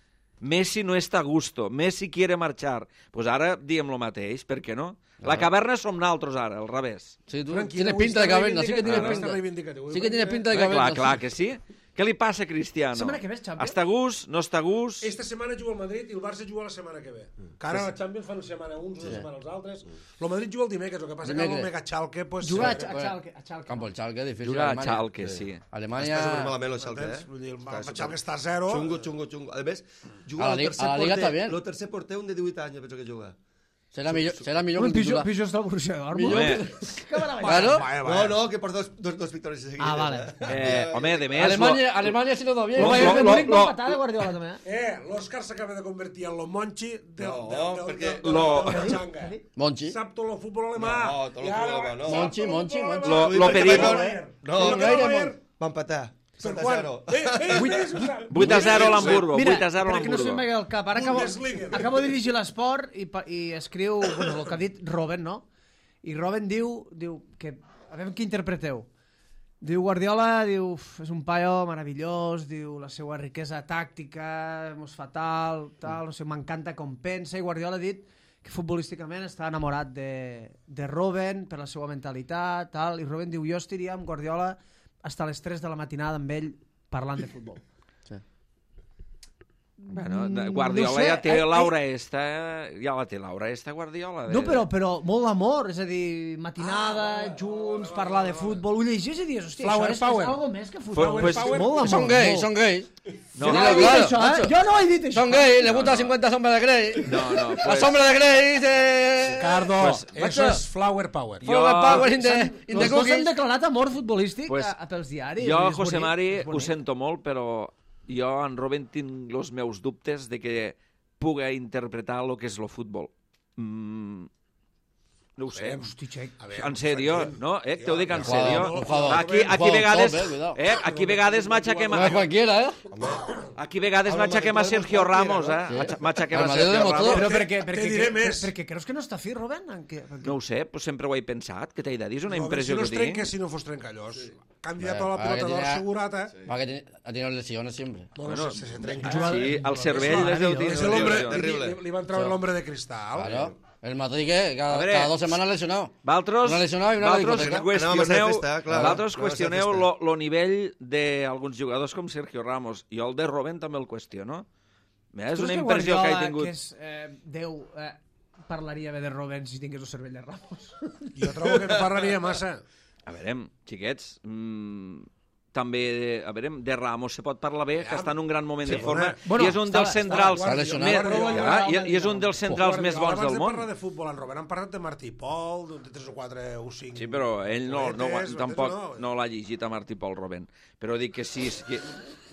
Messi no està a gusto, Messi quiere marchar. Pues ara diem lo mateix, per què no? La caverna som naltros ara, al revés. Sí, tú Tranquilo, tienes avui pinta de està caverna, sí que tienes reivindicatiu, pinta. està reivindicatiu. Sí que tienes pinta de Eh, caverna. clar, clar que sí. Què li passa a Cristiano? Setmana que ve és Champions? Està a gust? No està a gust? Esta setmana juga el Madrid i el Barça juga la setmana que ve. Que ara la Champions fan una setmana uns, una setmana els altres. El Madrid juga el dimecres, el que passa que el Dimecres. Mega Chalke... Pues, Juga a, eh, a Chalke. A Chalke. Campo el Chalke, difícil. Juga a Alemania. Schalke, sí. Alemania... Està supermalament el Schalke, entens? eh? Vull dir, el Està super- Chalke està a zero. Chungo, chungo, chungo. A més, juga A la el Liga- tercer a la Liga porter. està bien. El tercer porter, un de divuit anys, penso que juga. Será millor, será millor Home, que un Pijo, titular. Pijo està al Borussia Dortmund. Home, Que meravella. Claro. Vaya, No, vaya. no, que porta dos, dos, dos victòries seguides. Ah, vale. eh, home, de més... Alemania, Alemania sí lo do bien. El Lo- Bayern de lo- Múnich va lo- empatar de Guardiola, també. eh? Eh, l'Òscar s'acaba de convertir en lo Monchi del, No, del, del, perquè- del, Lo- del, del Changa. Monchi. Sap tot el futbol alemà. No, tot el I ara- futbol alemà, no. sap Monchi, tot el Monchi, futbol Monchi. alemà. Lo- lo Perquè pedimos. va Bayern. No, I no, que va no, Bayern. Va empatar. Per set a quan? zero. Eh, eh, eh, vuit a zero a l'Hamburgo, Mira, vuit a zero a perquè no se l'Hamburgo. m'hagués el cap. Ara acabo, Bundesliga. acabo de dirigir l'esport i, pa- i escriu bueno, el que ha dit Robin, no? I Robin diu, diu que, a veure què interpreteu. Diu Guardiola, diu, és un paio meravellós, diu, la seva riquesa tàctica, mos fatal, tal, no sé, m'encanta com pensa, i Guardiola ha dit que futbolísticament està enamorat de, de Robben per la seva mentalitat, tal, i Robben diu, jo estiria amb Guardiola fins a les tres de la matinada amb ell parlant de futbol. Bueno, Mm, Guardiola no sé, ja té eh, l'aura esta, ja la té l'aura esta Guardiola. De... No, però, però molt d'amor, és a dir, matinada, ah, junts, parlar de futbol, ho llegís i dius, hòstia, Flower això és, power. és algo més que futbol. Pues- Pues, molt d'amor. Son gays, molt. son gays. No, Jo no Dilo he dit claro, això, eh? macho. Jo no he dit això. Son gays, le gusta cincuenta sombras de Grey. No, no, La pues... sombra de Grey dice... Ricardo, Pues, eso macho. es flower power. Jo- Flower power in the, in the Els dos han cookies. declarat amor futbolístic Pues, a, a pels diaris. Jo, és José bonic, Mari, és ho bonic. sento molt, però jo en Robben tinc els meus dubtes de que puga interpretar el que és el futbol. Mm, no ho sé. Hosti, Xec. A veure, En sèrio, tranquil. no? Eh? Te ho dic en Un jugador, sèrio. un jugador. Aquí, Un aquí jugador vegades, top, eh, cuidado. eh? Aquí vegades m'aixequem No es cualquiera, ¿eh? aquí vegades m'aixequem a Sergio Ramos, eh? Sí. M'aixequem El a Madrid Sergio demostró. Ramos. Però Te- perquè, te perquè, diré per- més. perquè creus que no està fi, Robben? En què? Perquè... No ho sé, però sempre ho he pensat, que t'he de dir, és una No, impressió si no que es tinc. trenca, si no fos trencallós. Candidato a la Eh, pilota que d'or tenía- assegurat, eh? Va, que ten- ha tenido lesiones siempre. Bueno, se, se, se trenca. Sí, el cervell és el És l'hombre, Terrible. li, li van treure l'hombre de cristal. Claro. El Madrid, ¿qué? Cada, A ver, cada dos semanas lesionado. Valtros, Una lesionado i una Valtros hipoteca. Anàvem a estar de qüestioneu, festa, clar. Valtros Anàvem a estar de qüestioneu festa. lo, lo nivell d'alguns jugadors com Sergio Ramos. Jo el de Robben també el qüestiono. Eh, És Tu una creus impressió que he Guardiola, tingut. Que és, eh, Déu, eh, parlaria bé de Robben si tingués el cervell de Ramos. Jo trobo que no parlaria massa. A veure, xiquets, mmm, també, a veure, de Ramos se pot parlar bé, que està en un gran moment Sí, de forma, home. Bueno, i és un està- dels està- centrals està lesionat. més, Guardiola, ah, i, i és un dels centrals més bons Abans del de món. parlar de futbol en Robben han parlat de Martí Pol, de tres o quatre o cinc... Sí, però ell no, no, poetes, tampoc no. no l'ha llegit a Martí Pol Robben. Però dic que si, que,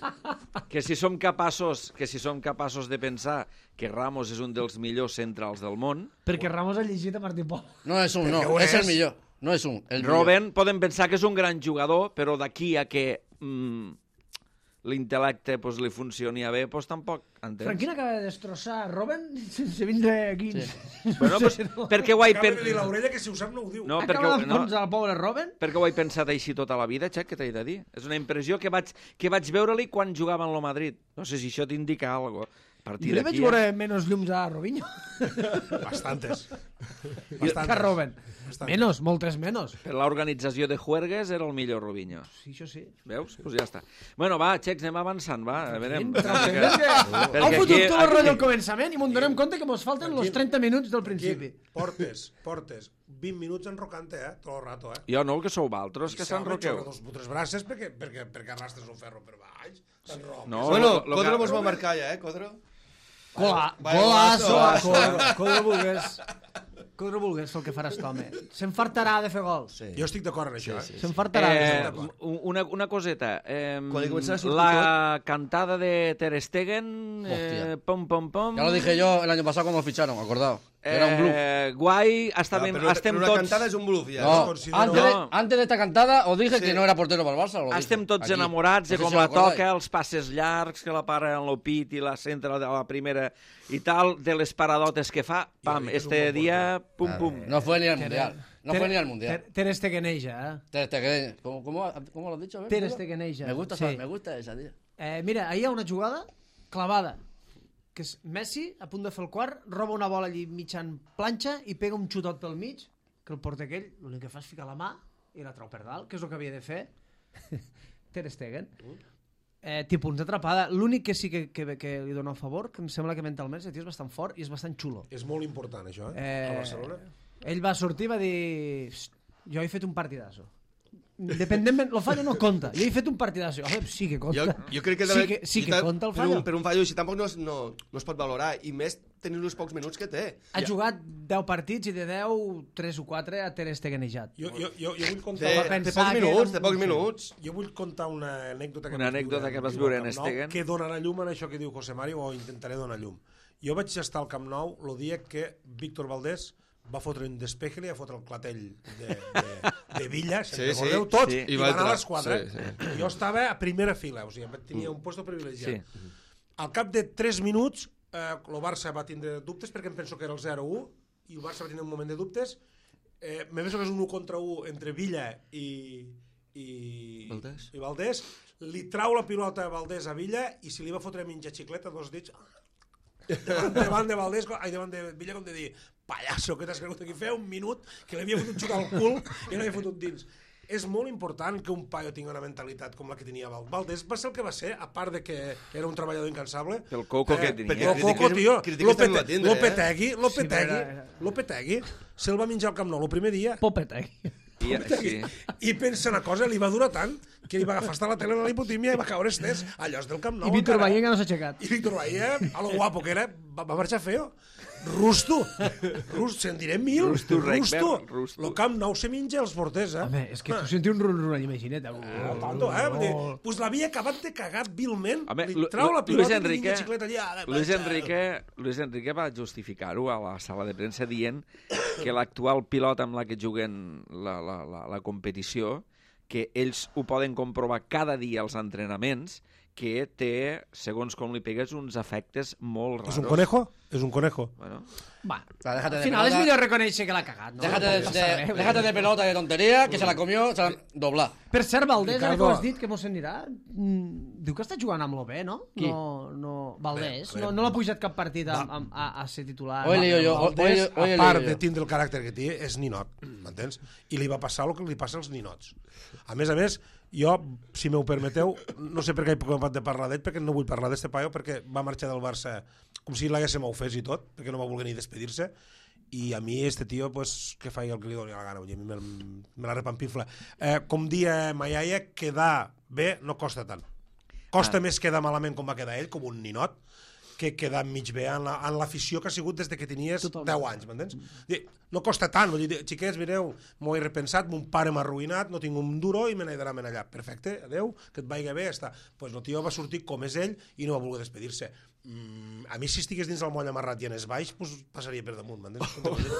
que si som capaços que si som capaços de pensar que Ramos és un dels millors centrals del món, Perquè Ramos ha llegit a Martí Pol. No es un, no. Perquè ho Es el és. millor. No es un. El millor. Robben podem pensar que és un gran jugador, però d'aquí a que mm, l'intel·lecte pues, li funcioni a bé, pues, tampoc, entens? Franquina acaba de destrossar Robben sense vindre aquí. Sí. Bueno, pues, perquè ho he Acaba de dir pensat... l'orella que si ho sap no ho diu. No, perquè, Acaba ho- no, d'enfonsar el pobre Robben. perquè ho he pensat així tota la vida, Xec, que t'he de dir. És una impressió que vaig, que vaig veure-li quan jugava en el Madrid. No sé si això t'indica alguna cosa. A partir Jo li vaig d'aquí... veure menys llums a Robinho Bastantes. que a Robben. Menos, moltes menos. Per l'organització de Juergues era el millor Robinho. Sí, això sí. Veus? Doncs pues ja està. Bueno, va, Xecs, anem avançant, va. A veure, Transcendent que... perquè Heu fotut aquí- tot el aquí- rotllo al començament i m'ho donem compte que mos falten els trenta minuts del principi. Aquí, portes, portes vint minuts enrocant-te, eh? Tot el rato, eh? Jo no, que sou valtros, que I s'ha s'enroqueu. dos o tres braces perquè, perquè, perquè arrastres un ferro per baix. T'enroques. No, Bueno, lo- lo Codro que- mos va marcar ja, eh, Codro? Cola, Vaya golazo, golazo. Codro, Codro Vulgues. Codro Vulgues fer el que farà aquest home. Se'nfartarà de fer gols. Sí. Jo estic d'acord en això, eh? Se'nfartarà. Eh, d'acord. una, una coseta. Eh, Quan li començarà a sortir la cantada de Ter Stegen, eh, Hòstia. pom, pom, pom... Ya lo dije yo el año pasado cuando ficharon, acordado. Era un bluff. Eh, guai, està Ah, ben, però, estem però una tots... cantada és un bluff, ja. No, es considera- antes, de, No. antes de esta cantada os dije Sí. que no era portero para el Barça. Lo Estem dije, tots aquí. enamorats de No sé com si la os acordáis. toca, els passes llargs, que la para en el pit i la centra de la primera i tal, de les paradotes que fa, pam, dic que és un este bon dia, pum, pum. No fue ni al mundial. No fue ni al mundial. Ter, ter Stegeneja, eh? Ter Stegen. ¿Cómo, cómo, ¿Cómo lo has dicho? A ver, Ter dilo. Stegeneja. Me gusta, Sí. esa- me gusta esa, tío. Eh, mira, ahir hi ha una jugada clavada, que és Messi, a punt de fer el quart, roba una bola allí mitjan planxa i pega un xutot pel mig, que el porter aquell l'únic que fa és ficar la mà i la trau per dalt, que és el que havia de fer Ter Stegen. Eh, té punts d'atrapada. L'únic que sí que, que, que li dona a favor, que em sembla que mentalment el tio és bastant fort i és bastant xulo. És molt important, això, eh? Eh, A Barcelona. Ell va sortir i va dir: "Psst, jo he fet un partidazo. Independentment, el fallo no compta. Jo he fet un partidazo. A veure, sí que compta. Jo, jo crec que, sí que, sí que compta el per fallo. un, per un fallo així tampoc no es, no, no es pot valorar, i més tenint els pocs minuts que té. Ha jugat deu partits i de deu, tres o quatre a Ter Stegenejat. Jo, jo, jo, jo vull Té, contar... va té pensar pocs que minuts, era té un- pocs minuts. Jo vull contar una anècdota que, Una vaig anècdota viure que vas al viure en Camp Nou, Stegen. que donarà llum en això que diu José Mari, o intentaré donar llum. Jo vaig estar al Camp Nou el dia que Víctor Valdés va fotre un despeje i va fotre el clatell de, de, de Villa, se'n Sí, sí. recordeu tots, Sí. i, I va va anar a entrar. l'esquadra. Sí, sí. Jo estava a primera fila, o sigui, tenia un puesto privilegiat. Sí. Al cap de tres minuts, eh, el Barça va tindre dubtes, perquè em penso que era el zero u, i el Barça va tindre un moment de dubtes. Eh, me penso que és un u contra u entre Villa i, i Valdés. i Valdés li trau la pilota a Valdés a Villa i si li va fotre menja xicleta dos dits davant, davant de Valdés, ai, davant de Villa, com de dir, pallasso, que t'has cregut aquí, feia un minut que li havia fotut un xut al cul i l'havia fotut dins. És molt important que un paio tingui una mentalitat com la que tenia Valdés. Valdés va ser el que va ser, a part de que era un treballador incansable. El coco que tenia. Perquè el coco, tio, critiques també la tindre, eh? Lopetegui, Lopetegui, Sí, però- Lopetegui, se'l va menjar al Camp Nou el primer dia. Popetec. I, sí. I pensa una cosa, li va durar tant que li va agafar hasta la tele en la hipotímia i va caure estès a llocs del Camp Nou. I Víctor encara. Bayenga no s'ha aixecat. I Víctor Bahía, a lo guapo que era, va, va marxar feo. Rusto. Rusto, se'n diré mil. Rusto, Rusto. Rekberg, Rusto. Lo Camp Nou se menja els porters, eh? Home, és que tu sentis un run-run allà, imagina't. No tanto, eh? Vull dir, pues l'havia acabat de cagar vilment, Home, li Lu- trau la Lu- pilota Luis i li Enrique, vinga xicleta allà. ara, Luis marxa. Enrique, Luis Enrique va justificar-ho a la sala de premsa dient que l'actual pilota amb la que juguen la, la, la, la competició, que ells ho poden comprovar cada dia als entrenaments, que té, segons com li pegues, uns efectes molt raros. És un conejo? És un conejo. Bueno, Va, Va, déjate al de final és pelota. millor reconèixer que l'ha cagat, no? Déjate de, No de, passa res, déjate de pelota y de tontería, que se la comió, se la dobla. Per cert, Valdés, ara que Ricardo. ho has dit, que mos anirà, mm, diu que està jugant amb l'O B, no? Qui? No, no, Valdés. Bé, bé. No, no l'ha pujat cap partit a, a, a, a ser titular. Hoy lío yo, hoy, Valdés, hoy, hoy a lío part yo. de tindre el caràcter que té, és ninot, m'entens? I li va passar el que li passa als ninots. A més a més, jo, si m'ho permeteu, no sé per què he començat de parlar d'ell, perquè no vull parlar d'este paio, perquè va marxar del Barça com si l'haguéssim ofès i tot, perquè no va voler ni despedir-se, i a mi este tio, pues, que faci el que li doni la gana, vull dir, a mi me, me la repampinfla. Eh, com dia Maiaia, quedar bé no costa tant. Costa Ah. més quedar malament com va quedar ell, com un ninot, que quedar mig bé en la- en l'afició que ha sigut des de que tenies Totalment. deu anys, m'entens? Dir, No costa tant, vull dir, xiquets, mireu, m'ho he repensat, mon pare m'ha arruïnat, no tinc un duro i me n'he d'anar allà. Perfecte, adeu, que et vagi bé, ja està. Pues no, tio va sortir com és ell i no va voler despedir-se. Mm, a mi, si estigués dins el moll amarrat i anés baix, pues passaria per damunt, m'entens?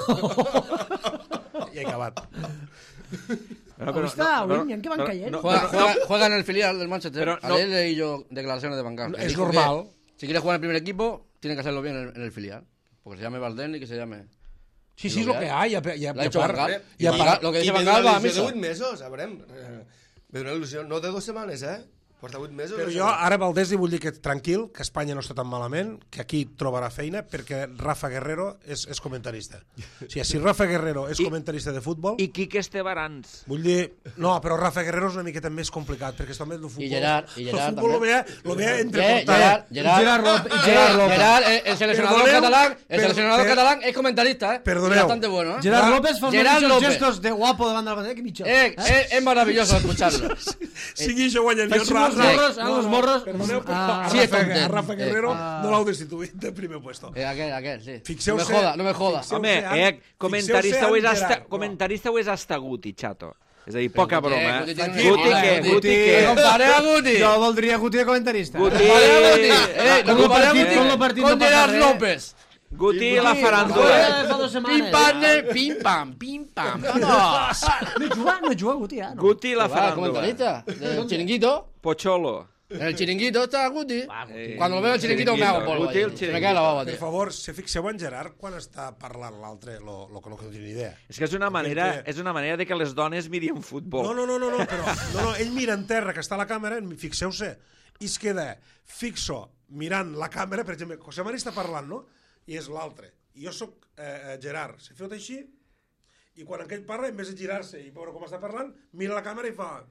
I he acabat. Però, Avui està, avui n'hi ha que van caient. Juega, juega, juega en el filial del Manchester. Pero no- Ayer leí yo declaraciones de Van Gaal. que Es dijo normal. que si quiere jugar en el primer equipo, tiene que hacerlo bien en el, en el filial. Porque se llame Valdés y que se llame... Sí, sí, és el que hi ha. I a, i a, L'ha i a hecho part, Van Gaal. i a Van part, Gaal, lo que dice I Van ve Gaal va a d'una il·lusió misa. de vuit mesos, a veure. Eh, Ve d'una il·lusió, no de dues setmanes, eh? Porta vuit mesos. Però això. jo ara Valdés li vull dir que tranquil, que Espanya no està tan malament, que aquí trobarà feina, perquè Rafa Guerrero és, és comentarista. O sigui, si Rafa Guerrero és I- comentarista de futbol, I Quique Estebarans. vull dir... No, però Rafa Guerrero és una miqueta més complicat, perquè està més del futbol. I Gerard, i Gerard el futbol lo també. ve, lo ve Eh, entrecortat. Gerard, Gerard, Gerard López- eh, Gerard López. Gerard, eh, el seleccionador Perdoneu, catalán, el per- seleccionador per- catalán es comentarista, ¿eh? Perdoneu. Y bastante bueno, ¿eh? Gerard Va- López fa els Gerard mateixos López. gestos de guapo davant de la bandera que mitja. Eh, eh, es maravilloso escucharlo. Sigui això guanya el Faig Leon els Rasa. morros, ah, els morros. Perdoneu, però Ah, a sí, és Rafa, content. a Rafa Guerrero Eh, no l'heu destituït de primer puesto. Eh, aquel, aquel, sí. Fixeu-se- no me joda, no me joda. fixeu- Home, Fixeu-se eh, en- comentarista fixeu-se ho en és hasta, Gerard, no. comentarista ho és hasta Guti, chato. És a dir, poca Guti, broma. Guti eh? tiene Guti, una- què? Guti, Guti, que què? comparé a Guti. Jo voldria Guti de comentarista. Guti. Comparé a Guti. Ah, Eh, con lo lo comparé a partit- Guti con lo partit no con pasa Gerard res. López. Guti la Guti, faràndula. eh, fa dos setmanes. Pim pam, eh, pim pam, pim pam. Vamos. No juga, no juga Guti, eh? No. Guti la Va, faràndula. comentarista del chiringuito. Pocholo. En el chiringuito está Guti. Eh, Cuando lo veo en el chiringuito me hago polvo. Guti, el ahí. Se me chiringuito. cae la baba, Per tío. favor, si fixeu en Gerard quan està parlant l'altre, lo, lo que no tinc ni idea. És que és una manera, Perquè- és una manera de que les dones mirin futbol. No, no, no, no, no, però no, no, ell mira en terra, que està a la càmera, fixeu-se, i es queda fixo mirant la càmera, per exemple, José Mari està parlant, no? I és l'altre. I jo sóc eh, Gerard, s'ha fet així, i quan aquell parla, en vez de girar-se i veure com està parlant, mira la càmera i fa...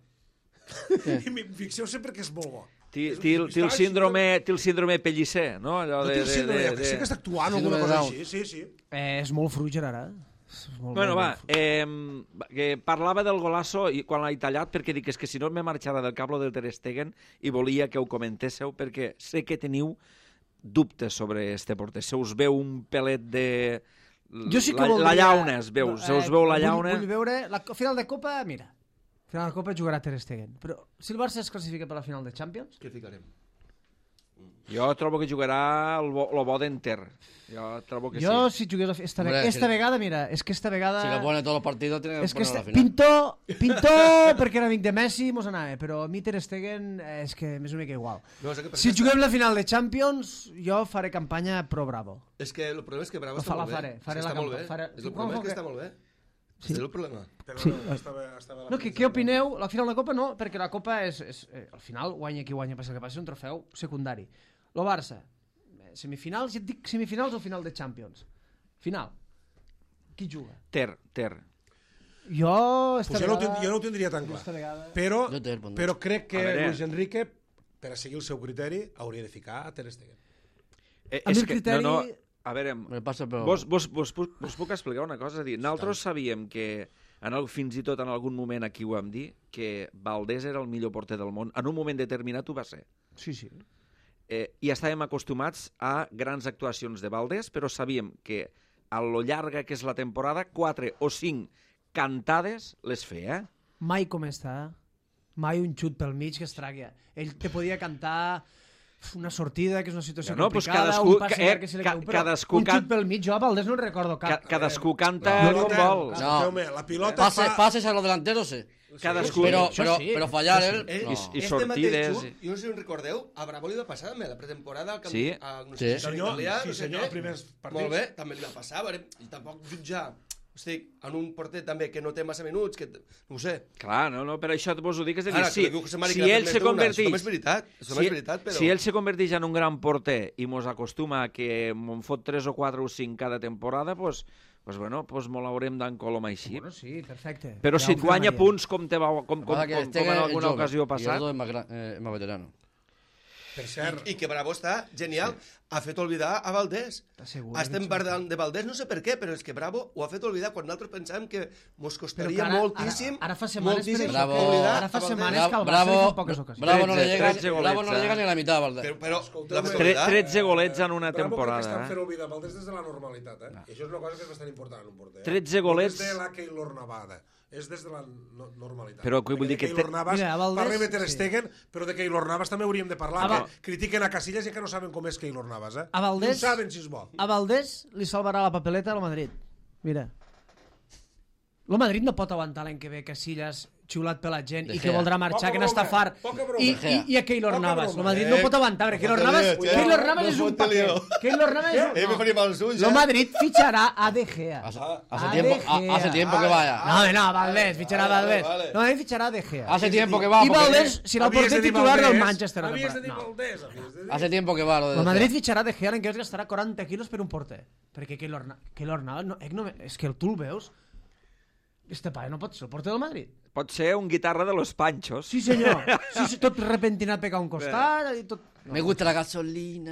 I mi- fixeu-se perquè és molt bo. Té, té, el- té, el síndrome, té el síndrome pellicer, no? Allò No de, té el de, síndrome, de, que sí que de... està actuant o Síndrome alguna cosa de així, sí, sí. Eh, és molt fruit, Gerard, eh? És molt, Bueno, molt, va, molt fruit. eh, que parlava del golasso i quan l'he tallat perquè dic és que si no me marxarà del cablo del Ter Stegen i volia que ho comentéssiu perquè sé que teniu dubtes sobre este porter. Se us veu un pelet de... Jo sí que la, voldria... la llauna es veu, se us veu la llauna... Vull, vull veure... La final de Copa, mira. Final de Copa jugarà Ter Stegen. Però si el Barça es classifica per la final de Champions... Què ficarem? Jo trobo que jugarà el bo, el bo d'Enter. Jo trobo que jo, sí. si jugués... la- Esta, Hombre, esta si- vegada, mira, és que esta vegada... Si lo pone todos los partidos, tiene que És que ponerlo este... a la final. Pintó, Pintó, perquè era amic de Messi, mos anava, però a mi Ter Stegen eh, és que m'és una mica igual. No, és que per Si què juguem la final de Champions, jo faré campanya pro Bravo. És que el problema és que Bravo Ho està fa la molt bé. faré, faré És que la està molt campa- bé. faré- És el problema és que està molt bé. Sí. És el problema. Però Sí. no, estava, estava la No, què, què opineu? La final de Copa no, perquè la Copa és... és eh, al final guanya qui guanya, passa el que passa, és un trofeu secundari. Lo Barça, eh, semifinals, ja et dic semifinals o final de Champions? Final. Qui juga? Ter, Ter. Jo... Esta Pues jo, no ho vegada... ten- jo no ho tindria tan clar. Esta vegada... Però, Jo Ter, pondré. però crec que A veure. Luis Enrique, per a seguir el seu criteri, hauria de ficar a Ter Stegen. Eh, A mi és el que, criteri- no, no, a veure, Me passa per... vos, vos, vos, vos, vos puc explicar una cosa? És a dir, nosaltres sabíem que, en el, fins i tot en algun moment aquí ho vam dir, que Valdés era el millor porter del món. En un moment determinat ho va ser. Sí, sí. Eh, I estàvem acostumats a grans actuacions de Valdés, però sabíem que a lo llarga que és la temporada, quatre o cinc cantades les feia. Mai com està. Mai un xut pel mig que es tragui. Ell te podia cantar una sortida, que és una situació No, no, pues complicada, cadascú- un passe eh, llarg que se li ca- cau, però cadascú un can- xut pel mig, jo a Valdés no en recordo Ca cap. cadascú canta La com pilota- vol. No. Escolteu-me, la pilota Pases, fa... pases a los delanteros, sí. Cadascú... Però, això però, sí. però fallar él... Eh, No. I- i este sortides, mateix xut, jo no sé si en recordeu, a Bravo li va passar també a la pretemporada al camp, Sí. a, no Sí. sé, Sí, si senyor, italià, sí, no sé senyor, què. els primers partits. Molt bé, també li va passar, veure, i tampoc jutjar, estic, en un porter també que no té massa minuts, que no ho sé. Clar, no, no, per això vos ho dic, és a dir, Ara, si, que diu que se mari si que l'ha ell fet se més d'una, converteix... això no és veritat, això no és veritat, però... Si ell se converteix en un gran porter i mos acostuma a que me'n fot tres o quatre o cinc cada temporada, pues, pues bueno, pues mo l'haurem d'encolomar així. Bueno, sí, perfecte. Però Ja si ho et guanya firmaria. punts com, te va, com, com, Passa com, que com, Stegen en és alguna jove, ocasió I el passat... otro és més, gran, eh, més veterano. Per cert, I que Bravo està genial, ha fet oblidar a Valdés. segur, Estem Richard? parlant de Valdés, no sé per què, però és que Bravo ho ha fet oblidar quan nosaltres pensàvem que mos Però costaria que ara- moltíssim, ara- ara fa setmanes, moltíssim per Bravo. oblidar Ara fa a Valdés. setmanes que al Barça Bravo, li fan poques ocasions. Bravo no le tretze, llega, tretze Bravo no le golets, llega ni a la mitad, Valdés. Però, però Escolteu-me, l'ha fet Tre- oblidar. tretze golets en una Bravo crec que temporada. estan Eh? fent oblidar Valdés des de la normalitat, eh? I això és una cosa que és bastant important en un porter. Eh? tretze No golets. des de la Keylor Navada, és des de la no normalitat. Però que vull dir Perquè que de Keylor te- Navas, Mira, a Valdés, parlem de Ter sí. Stegen, però de Keylor Navas també hauríem de parlar. A Val- que critiquen a Casillas i que no saben com és Keylor Navas, eh? A Valdés- No saben si és bo. A Valdés li salvarà la papeleta al Madrid. Mira. El Madrid no pot aguantar l'any que ve Casillas xiulat per la gent De i que Gea. voldrà marxar, Poca que n'està broma, fart. poca broma. I, De Gea. i, I a Keylor Poca Navas. broma. El Madrid Eh, no pot aguantar, perquè Keylor no Navas, fote lío, Keylor no Navas és un fote paquet. lío. Keylor Navas és un... Eh, me faria els ulls, El eh? Madrid ficharà a De Gea. Hace, A hace De tiempo, Gea. ha- hace tiempo que vaya. No, home, no, Valdés, ficharà a Vale, Valdés. vale. No, Madrid ficharà a De Gea. Hace tiempo que va. I porque- Valdés serà el Havies de porter dir titular del Valdés, Manchester. la Havies de dir temporada. No. Valdés, havies de dir... Hace tiempo que va lo de El De Madrid Gea. fitxarà De Gea l'any que ve, es gastarà quaranta quilos per un porter. Perquè Keylor, Na- Keylor Navas, no, eh, no, és que tu el veus, este paio no pot ser el porter del Madrid. Pot ser un guitarra de los Panchos. Sí, senyor. Sí, sí, tot repentinat pegar un costat i tot... Me gusta la gasolina.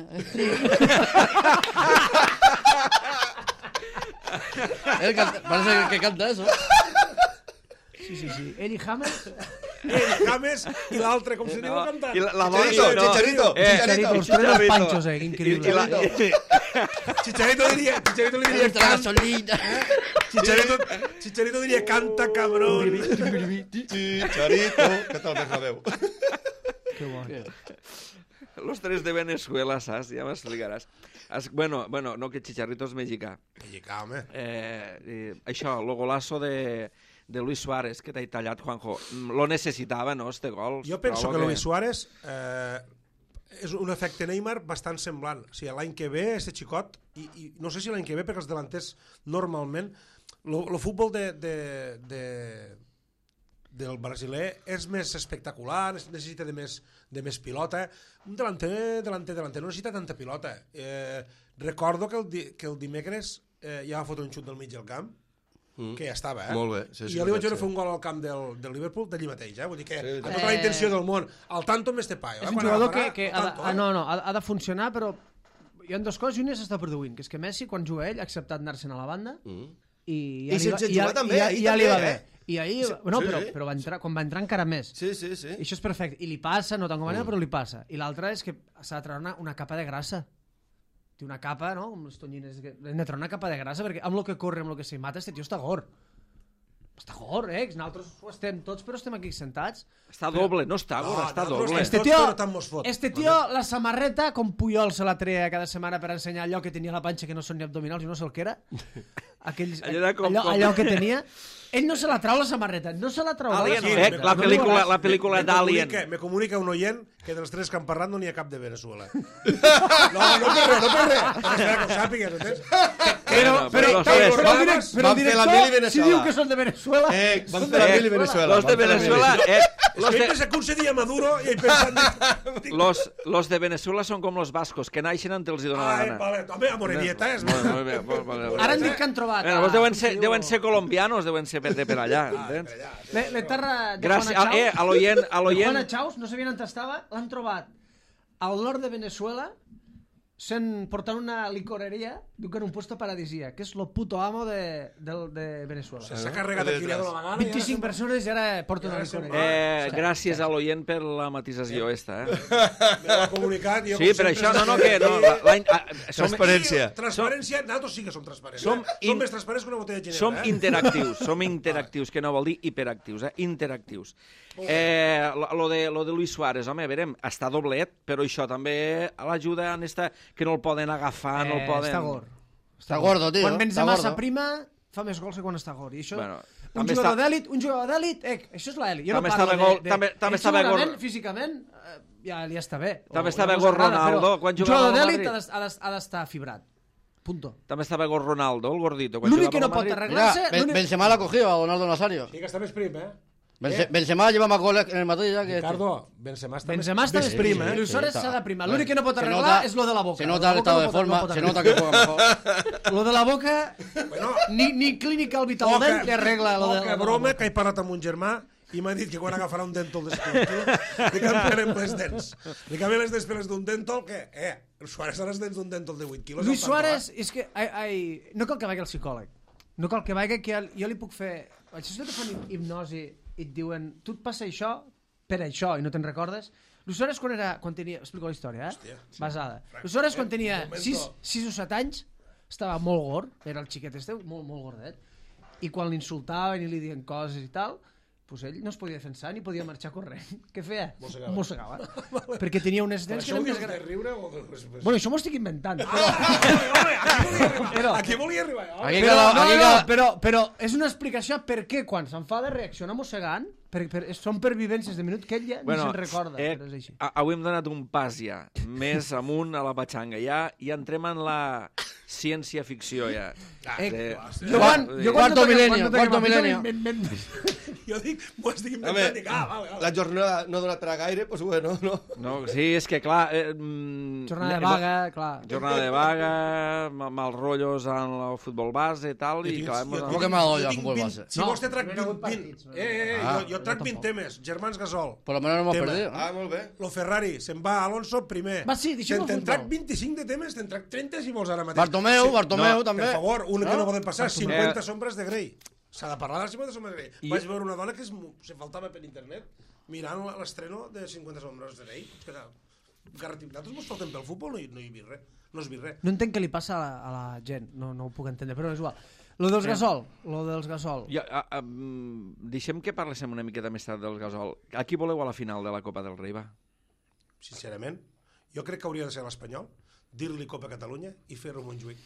Él canta- parece que canta eso. Sí, sí, sí. Ell i James... Ell, James i l'altre, com se diu el cantant? I la, la Chicharito, dona, no. Chicharito, Eh, Chicharito. Els tres dels Chicharito. panxos, eh, que increïble. I, i la, Chicharito diria, Chicharito li Me diria gusta la canta, gasolina. Chicharito, Chicharito diria canta, cabrón. Chicharito, què tal Bernabéu? Que bo. los tres de Venezuela, saps? Ja m'explicaràs. Es, bueno, bueno, no, que Chicharito és mexicà. Mexicà, home. Eh, eh, això, lo golazo de, de Luis Suárez, que t'ha tallat, Juanjo, mm, lo necessitava, no, este gol? Jo penso Trobo que Luis Suárez eh, és un efecte Neymar bastant semblant. O sigui, l'any que ve, este xicot, i, i no sé si l'any que ve, perquè els delanters normalment, el futbol de, de, de, del brasiler és més espectacular, necessita de més, de més pilota. Un delanter, delanter, delanter, no necessita tanta pilota. Eh, recordo que el, di, que el dimecres eh, ja va fotre un xut del mig del camp, Mm. que ja estava, eh? Molt bé, sí, sí, I jo li vaig sí. veure fer un gol al camp del, del Liverpool d'allí mateix, eh? Vull dir que Sí, amb sí. tota la intenció del món. Al tanto amb este paio. És eh? un Quan jugador que, agafarà, que al ha, de, tanto, ah, eh? no, no, ha, ha de funcionar, però hi ha dues coses i una s'està produint, que és que Messi, quan juga ell, ha acceptat anar-se'n a la banda Mm. i I ja, li, va, sense i ja, jugar també, i ja, ahir i ja li va també, bé. eh? I ahir, Sí, no, sí, però, sí. però va entrar, quan va entrar encara més. Sí, sí, sí. I això és perfecte. I li passa, no tant com a manera, Mm. però li passa. I l'altra és que s'ha de treure una, una capa de grassa. Té una capa, no? Com les tonyines. Que... Hem de treure una capa de grassa, perquè amb el que corre, amb el que se mata, este tio està gor. Està gor, eh? Nosaltres ho estem tots, però estem aquí sentats. Està doble, no està, No, no, està nosaltres doble. Este Tots, tio, però tant mos fot. este tio, la samarreta, com Puyol se la treia cada setmana per ensenyar allò que tenia a la panxa que no són ni abdominals i no sé el que era. Aquells, Allò era com- allò, com- allò que tenia. Ell no se la trau la samarreta, no se la trau la Alien, samarreta. eh, la No pel·lícula, diu la pel·lícula Me d'Alien. comunica, me comunica un oient que dels tres que han parlat no n'hi ha cap de Venezuela. No, no per res, no per res. Però espera que ho sàpigues, entens? Però, Bueno, però, però però, los però, tres- el direct- però van el fer la director, mili si Venezuela. diu que són de Venezuela... Eh, van són fer la de mili Venezuela. Los de van fer la mili. Venezuela, eh, És los que de, ell pensa que un seria Maduro i ell pensa... los, los de Venezuela són com los vascos, que naixen on els hi dona la Ah, eh, gana. vale. Home, a Morenieta és... Molt, molt bé, molt, molt bé. Ara han dit que han trobat... Bueno, a- vos deuen com ser, se diu? deuen ser colombianos, deuen ser de per allà, entens? Le- L'eterra de Gràcies, Juana a, eh, Chaus, a l'oient, a de Juana l'oient, Chaus, no sabien on estava, l'han trobat al nord de Venezuela, sent, portant una licoreria, diu que en un puesto paradisíac, que és lo puto amo de, de, de Venezuela. S'ha carregat aquí a la vegada. vint-i-cinc persones i ara porta una licoreria. eh, gràcies a l'oient per la matisació esta, eh? Me l'ha comunicat. Jo, Sí, com per sempre, això, no, no, que no, la, la, a, som, Transparència. Transparència, nosaltres sí que som transparents. Som Som, in- som més transparents que una botella de ginebra. som eh? interactius, som interactius, que no vol dir hiperactius, eh? Interactius. Eh, lo, lo, de, lo de Luis Suárez, home, a veure, està doblet, però això també l'ajuda en esta, que no el poden agafar, no el poden... Està gor. Està gordo, tio. Quan està Benzema gordo. s'aprima, fa més gols que quan està gor. I això, Bueno, un també jugador està- d'èlit, un jugador d'èlit, eh, això és l'èlit. Jo També no estava parlo gol- de, de... també- també ell estava gol- segurament, físicament, eh, ja li està bé. També O estava no mos gol agrada, Ronaldo, però quan un jugava jugador al d'èlit Madrid. ha d'es- ha d'es- ha d'estar fibrat. Punto. També estava gol Ronaldo, el gordito. quan L'únic jugava que no al pot Madrid. arreglar-se... Mira, Ben- l'únic- Benzema la cogió a Ronaldo Nazario. Sí que està més prim, eh? Benze- Benzema lleva más goles en el Madrid ya que... Ricardo, Benzema està Benzema està més, més més prim, prim, eh? I Luis Suárez Sí, s'ha està. de primar. L'únic que no pot Se arreglar nota- és lo de la boca. Se Lo nota de el la boca estado no de pot- no forma, pot se arreglar. nota que juega mejor. Lo de la boca, Bueno, ni, ni Clinical Vital Dent li arregla lo de poca la broma boca. que he parlat amb un germà i m'ha dit que quan agafarà un dental d'escultura li canviarem les dents. Li canviem les dents per les d'un dental que, eh, el Suárez ha les dents d'un dental de vuit quilos. Luis al pantaló, Suárez, és que ai, ai, no cal que vagi al psicòleg. No cal que vagi, que jo, jo li puc fer... Això és que fan hipnosi i et diuen, tu et passa això per això i no te'n recordes. Luis Suárez quan era... Quan tenia, explico la història, eh? Hòstia, sí. Basada. Luis Suárez quan Eh, tenia un momento. sis o set anys estava molt gord, era el xiquet este, molt, molt gordet, i quan l'insultaven i li diuen coses i tal, pues ell no es podia defensar ni podia marxar corrent. Què feia? Mossegava. Mossegava. Perquè tenia unes Per dents que això ho eren dius més de grans. riure o... Pues, pues... Bueno, això m'ho estic inventant. Però... Però... Aquí volia arribar. Home. Aquí Però, cada, no, aquí no, cada... però, però és una explicació per què quan s'enfada reacciona mossegant, per, per, són pervivències de minut que ell ja Bueno, ni se'n recorda, eh, però és així. a- avui hem donat un pas ja, més amunt a la patxanga. Ja, ja entrem en la ciència-ficció, ja. Eh, De- jo quan, jo quan Cuarto no toquem- milenio, quan no toquem cuarto a pista, milenio. men- men- men- Jo dic, m'ho estic Home, inventant. Dic, ah, vale, vale. la jornada no ha donat per a gaire, doncs bueno, no. No, sí, és que clar... Eh, mm, Jornada de ne- vaga, clar. Jornada de vaga, ma- mals rotllos en el futbol base i tal, i clar... Jo hemos- Poc que m'ha jo d'olla, tinc futbol vint- base. Si No, vols te trac no hi ha hagut vint... partits, no. Eh, eh, eh, Ah, jo, jo trac jo vint tampoc. temes. Germans Gasol. Por lo menos no hemos Tema. perdido. Ah, molt bé. Lo Ferrari, se'n va Alonso primer. Va, sí, deixem el Te'n futbol. trac vint-i-cinc de temes, te'n trac trenta si vols ara mateix. Bartomeu, Bartomeu No, també. Per favor, un que no poden passar, Bartomeu. cinquanta sombres de Grey. S'ha de parlar de les cinquanta sombres de Grey. I- Vaig veure una dona que es, se faltava per internet mirant l'estreno de cinquanta sombres de Grey. És que, garantint, nosaltres mos faltem pel futbol, no hi, no hi vi res. No es vi res. No entenc què li passa a la, a la gent, no, no ho puc entendre, però és igual. Lo dels Gasol, lo dels Gasol. Ja, a, a, mm, deixem que parléssim una miqueta més tard del Gasol. A qui voleu a la final de la Copa del Rei, va? Sincerament, jo crec que hauria de ser l'Espanyol, dir-li Copa Catalunya i fer-ho a Montjuïc.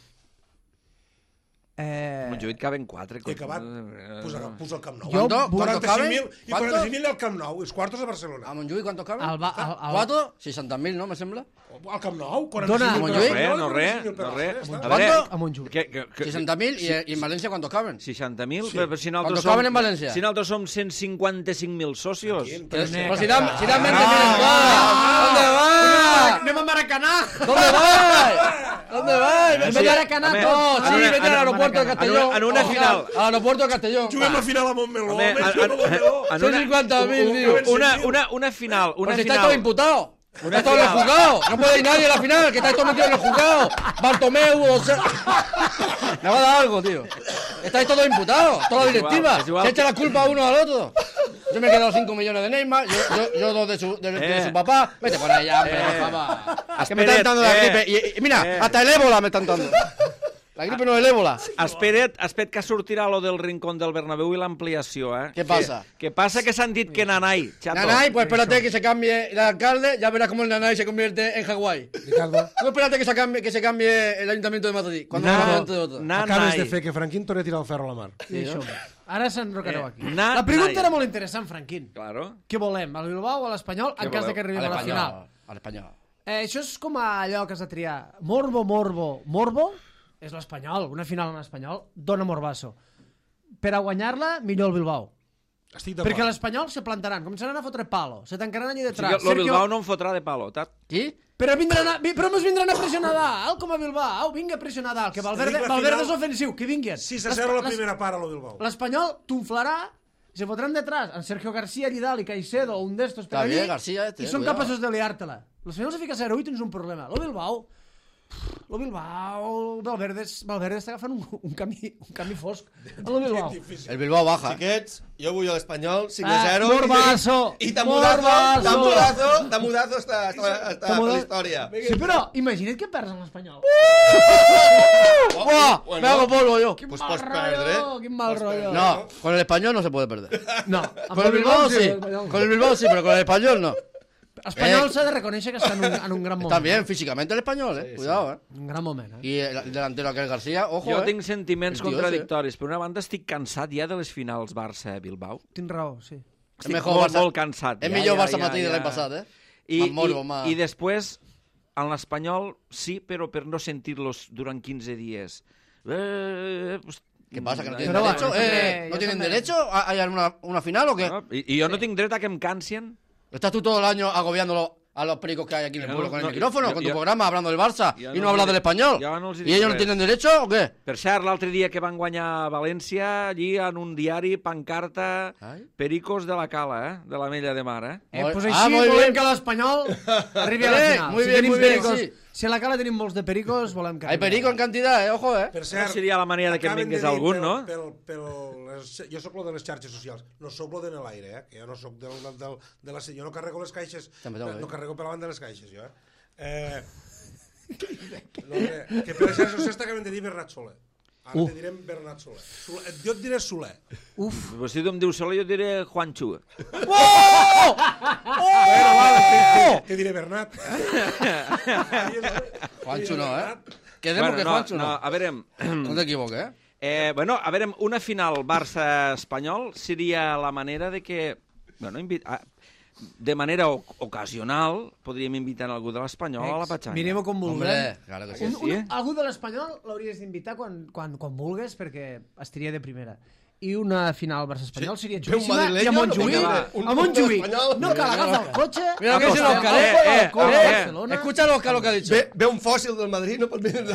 Eh, Montjuïc caben quatre. He acabat, Eh, posa, posa el Camp Nou. Jo- ¿Cuánto? ¿Cuánto cabe? quaranta-cinc mil i ¿Cuánto? quaranta-cinc mil al Camp Nou, i els quartos a Barcelona. A Montjuïc, ¿cuántos caben? el, va, el, el, ¿Cuatro? seixanta mil, ¿no? Me sembla. Al Camp Nou, Dona- quaranta-cinc mil No per res, Barcelona, no res, quaranta-cinc mil per no Barcelona, res. ja està. A veure, ¿Cuánto? a Montjuïc. Que, que, que, seixanta mil y, y en Valencia ¿cuántos caben? seixanta mil? Sí. Però si nosaltres ¿Cuántos som, caben en Valencia? si nosaltres som cent cinquanta-cinc mil socios. Tranquil, Pero, però pero sí. si dan, si dan veinte mil entradas. ¿Dónde va? Anem a Maracanà! ¿Dónde va? ¿Dónde va? Sí, Vete a Maracanà home, No, en sí, una- vete al en- aeropuerto de Maracanà. Castellón. En una- en una Oh, final. Al aeropuerto de Castellón. Juguem la final a Montmeló, Home, home, en- juguem a en- Montmeló. en Son una- cincuenta mil, un- tío. Una, una, una final, una Pues si estáis final. todos imputados. Una Está todo en el final. juzgado. No puede ir nadie a la final, que estáis todos metidos en el juzgado. Bartomeu, o sea... Me va a dar algo, tío. Estáis todos imputados, toda la Es igual, directiva. es igual. Se echa la culpa uno al otro. Yo me he quedado cinco millones de Neymar, yo, yo, yo dos de su, de, de Eh. su papá. Vete por allá, hombre, Eh. por favor. Que me Esperet, están dando la eh. gripe. Y, y mira, Eh. hasta el ébola me están dando. La gripe no es el ébola. Espera't, espera't que sortirà lo del rincón del Bernabéu i l'ampliació, eh? ¿Qué pasa? Que pasa que s'han dit que Nanay, chato. Nanay, pues espérate que se cambie el alcalde, ya verás cómo el Nanay se convierte en Hawái. Ricardo, Tú espérate que se cambie, que se cambie el ayuntamiento de Matadí. Cuando No. no, de otro. acabes Nanay. de fer que Franquín torni a tirar el ferro a la mar. I això. Ara s'enrocareu aquí. na- La pregunta nai. era molt interessant, Franquín. Claro. Què volem, el Bilbao o l'Espanyol, en Què cas de voleu? que arribem Al a la final? español. Al español. Eh, això és com allò que has de triar. Morbo, morbo, morbo és l'Espanyol. Una final en espanyol dona morbasso. Per a guanyar-la, millor el Bilbao. Estic Perquè d'acord. l'Espanyol se plantaran, començaran a fotre palo, se tancaran allà O sigui, detrás. lo Bilbao no em fotrà de palo, tat. ¿Qui? Però, vindran a, vi- però mos vindran a pressionar dalt, com a Bilbao. Vinga, a pressionar dalt, que Valverde, dic la Valverde final- és ofensiu, que vinguin. sis a zero la primera part a lo Bilbao. L'Espanyol t'unflarà, se fotran detrás en Sergio García allí dalt i Caicedo o un d'estos per Està allí bé, García, este, i són cuidado. capaços de liar-te-la. L'Espanyol se fica a zero i tens un problema. Lo Bilbao, lo Bilbao, Valverde, és- Valverde està agafant un, un, camí, un camí fosc. A lo Bilbao. El Bilbao baja. Xiquets, jo vull a l'Espanyol, cinc Ah, a zero. Morbazo, I Tamudazo, Morbazo. Tamudazo, Tamudazo està, està, està Tamudazo. a la història. Sí, però imagina't que perds amb l'Espanyol. ¡Buah! Bueno. Me hago polvo yo. Quin Pues mal pots rotllo, perdre. quin mal Pots rotllo. No, con el español no se puede perder. No, Con el Bilbao sí. Con el Bilbao sí, pero con el español no. L'Espanyol Eh. s'ha de reconèixer que està en un, en un gran moment. También físicamente el español, eh. Cuidado, eh. Un gran moment, eh? Y el delantero aquel García, ojo, Jo eh. tinc sentiments El tio contradictoris. Per una banda, estic cansat ja de les finals Barça-Bilbao. Tens raó, sí. Estic mejor molt, Barça- molt cansat. Es ja, millor ja, Barça ja, Matí de ja. l'any passat, eh. I, Amb morbo, i, mà. I després, en l'Espanyol, sí, però per no sentir-los durant quinze dies. Eh, pues, ¿Qué pasa? ¿Que no tienen Pero derecho? bueno, Eh, yo ¿No tienen también. derecho a a ir a una, una final o qué? no? I, I jo no tinc dret a que em cansien. ¿Estás tú todo el año agobiándolo a los pericos que hay aquí en el Yo pueblo no- con el no, micrófono, yo- con yo- tu programa hablando del Barça yo y no no hablas os del dic- español? yo no os dic ¿Y ellos no res. tienen derecho o qué? Per cert, l'altre dia que van guanyar a València, allí en un diari, pancarta, Ai. Pericos de la Cala, eh? De la Mella de Mar, eh? Eh, Molt- pues Ah, així molt volem bien. que l'Espanyol arribi a la Eh, final. muy si bien, tenim muy bien, pericos, sí. si a la cala tenim molts de pericos, volem que Hay arribi. perico en cantidad, eh, ojo, eh. Per No cert, seria la manera de que en acaben vingués de dir algun, pel, no? Pel, pel, les, jo sóc lo de les xarxes socials, no sóc lo de l'aire, eh? Que jo no sóc del, del, de la... Jo no carrego les caixes, També, també. no carrego per la banda de les caixes, jo, eh? eh no, que, que per les xarxes socials t'acaben de dir Bernat Soler. Ara uh. te direm Bernat Soler. Soler. Jo et diré Soler. Uf. Pues si tu em dius Soler, jo diré Juancho. Bueno, va, te, te diré Bernat. Juancho no, eh. Quedemos Bueno, que no, Juancho no, no. a veure... No te equivoques, eh. Eh, bueno, a veure, una final Barça-Espanyol seria la manera de que... Bueno, invi- a- de manera o- ocasional podríem invitar algú de l'Espanyol a la Patxanga. Mirem-ho com vulguem. Hombre, claro que sí. Un, un, Sí. algú de l'Espanyol l'hauries d'invitar quan, quan, quan vulgues perquè estaria de primera. I una final Barça-Espanyol Sí. seria Ve un xulíssima madrileny, i a Montjuïc. vinga, va. A Un- Montjuïc. un de l'Espanyol. No cal agafar el cotxe. Mira lo que dice apostar Oscar, al eh, Copa, eh, al Copa, eh, a Barcelona. Escucha a Oscar lo que ha dicho. Ve, ve un fòssil del Madrid, no pot venir del...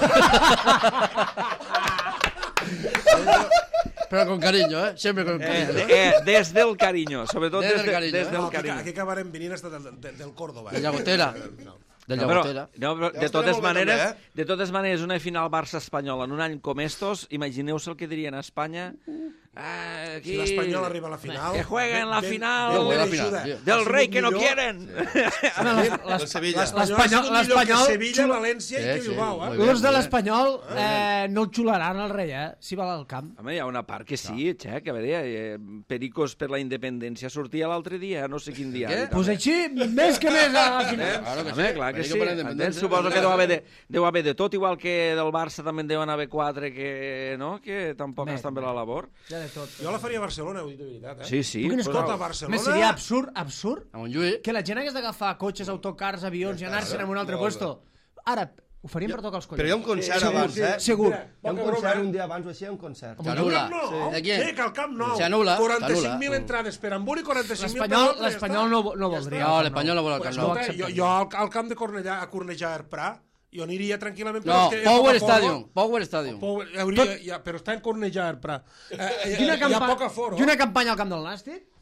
Pero con cariño, eh. Siempre con Eh, cariño. eh, des del carinyo, sobretot Des des, del de, carinyo, des eh? del No, aquí, carinyo. aquí acabarem venint hasta del, del, del Córdoba. De Llagostera. Del No, però, Llagostera. no, però Ja de estarà totes molt bé maneres, també, eh? de totes maneres, una final Barça-Espanyol en un any com estos, imagineu-se el que dirien a Espanya. Ah, aquí... Si l'Espanyol arriba a la final... Que jueguen la ben- final. ben Juega la merescuda. final, tio. Ha Del sigut rei que no millor- quieren. Del Sevilla. L'Espanyol ha sigut millor que l'Espanyol- Sevilla, València i Sí, que sí, Bilbao, molt eh? bé. Los de l'Espanyol eh, no el xularan al rei, eh? Si va al camp. Home, hi ha una part que sí, xec, a veure, eh, Pericos per la independència sortia l'altre dia, no sé quin dia. Què? Pues així, més que més a la final. Claro que Home, sí. clar que Perico sí. per la Entens? independència. Suposo que deu haver, de, deu haver de tot, igual que del Barça també en deuen haver quatre que, no? que tampoc Bé, estan bé a la labor. Ja de tot. Jo la faria a Barcelona, ho dic de veritat, eh? Sí, sí. Quin pues, Escolta, au. Barcelona... Més seria absurd, absurd, A Montjuïc. que la gent hagués d'agafar cotxes, autocars, avions i anar-se'n a un altre puesto. Ara, ho faríem per tocar els collons. Però hi ha un concert Segur, abans, sí. eh? Segur. Hi ha un Poca concert broma, eh? un dia abans o així, hi ha un concert. Se Al anula. Camp Nou? ¿De quién? Sí, que al Camp Nou. Se anula, quaranta-cinc mil se anula. entrades per Hamburg i quaranta-cinc mil per L'Espanyol l'altre, ja l'Espanyol està. no, no voldria. No, l'Espanyol no vol el Pues, Camp Nou. escolta, jo, jo al, al camp de Cornellà, a Cornellà Erprà, jo aniria tranquil·lament... però No, és que hi ha Power poc aforo. Stadium. Power Stadium. Power, hauria, ja, però està en Cornellà Erprà. Eh, I una, hi ha campa poc aforo. I una campanya al camp del Nàstic?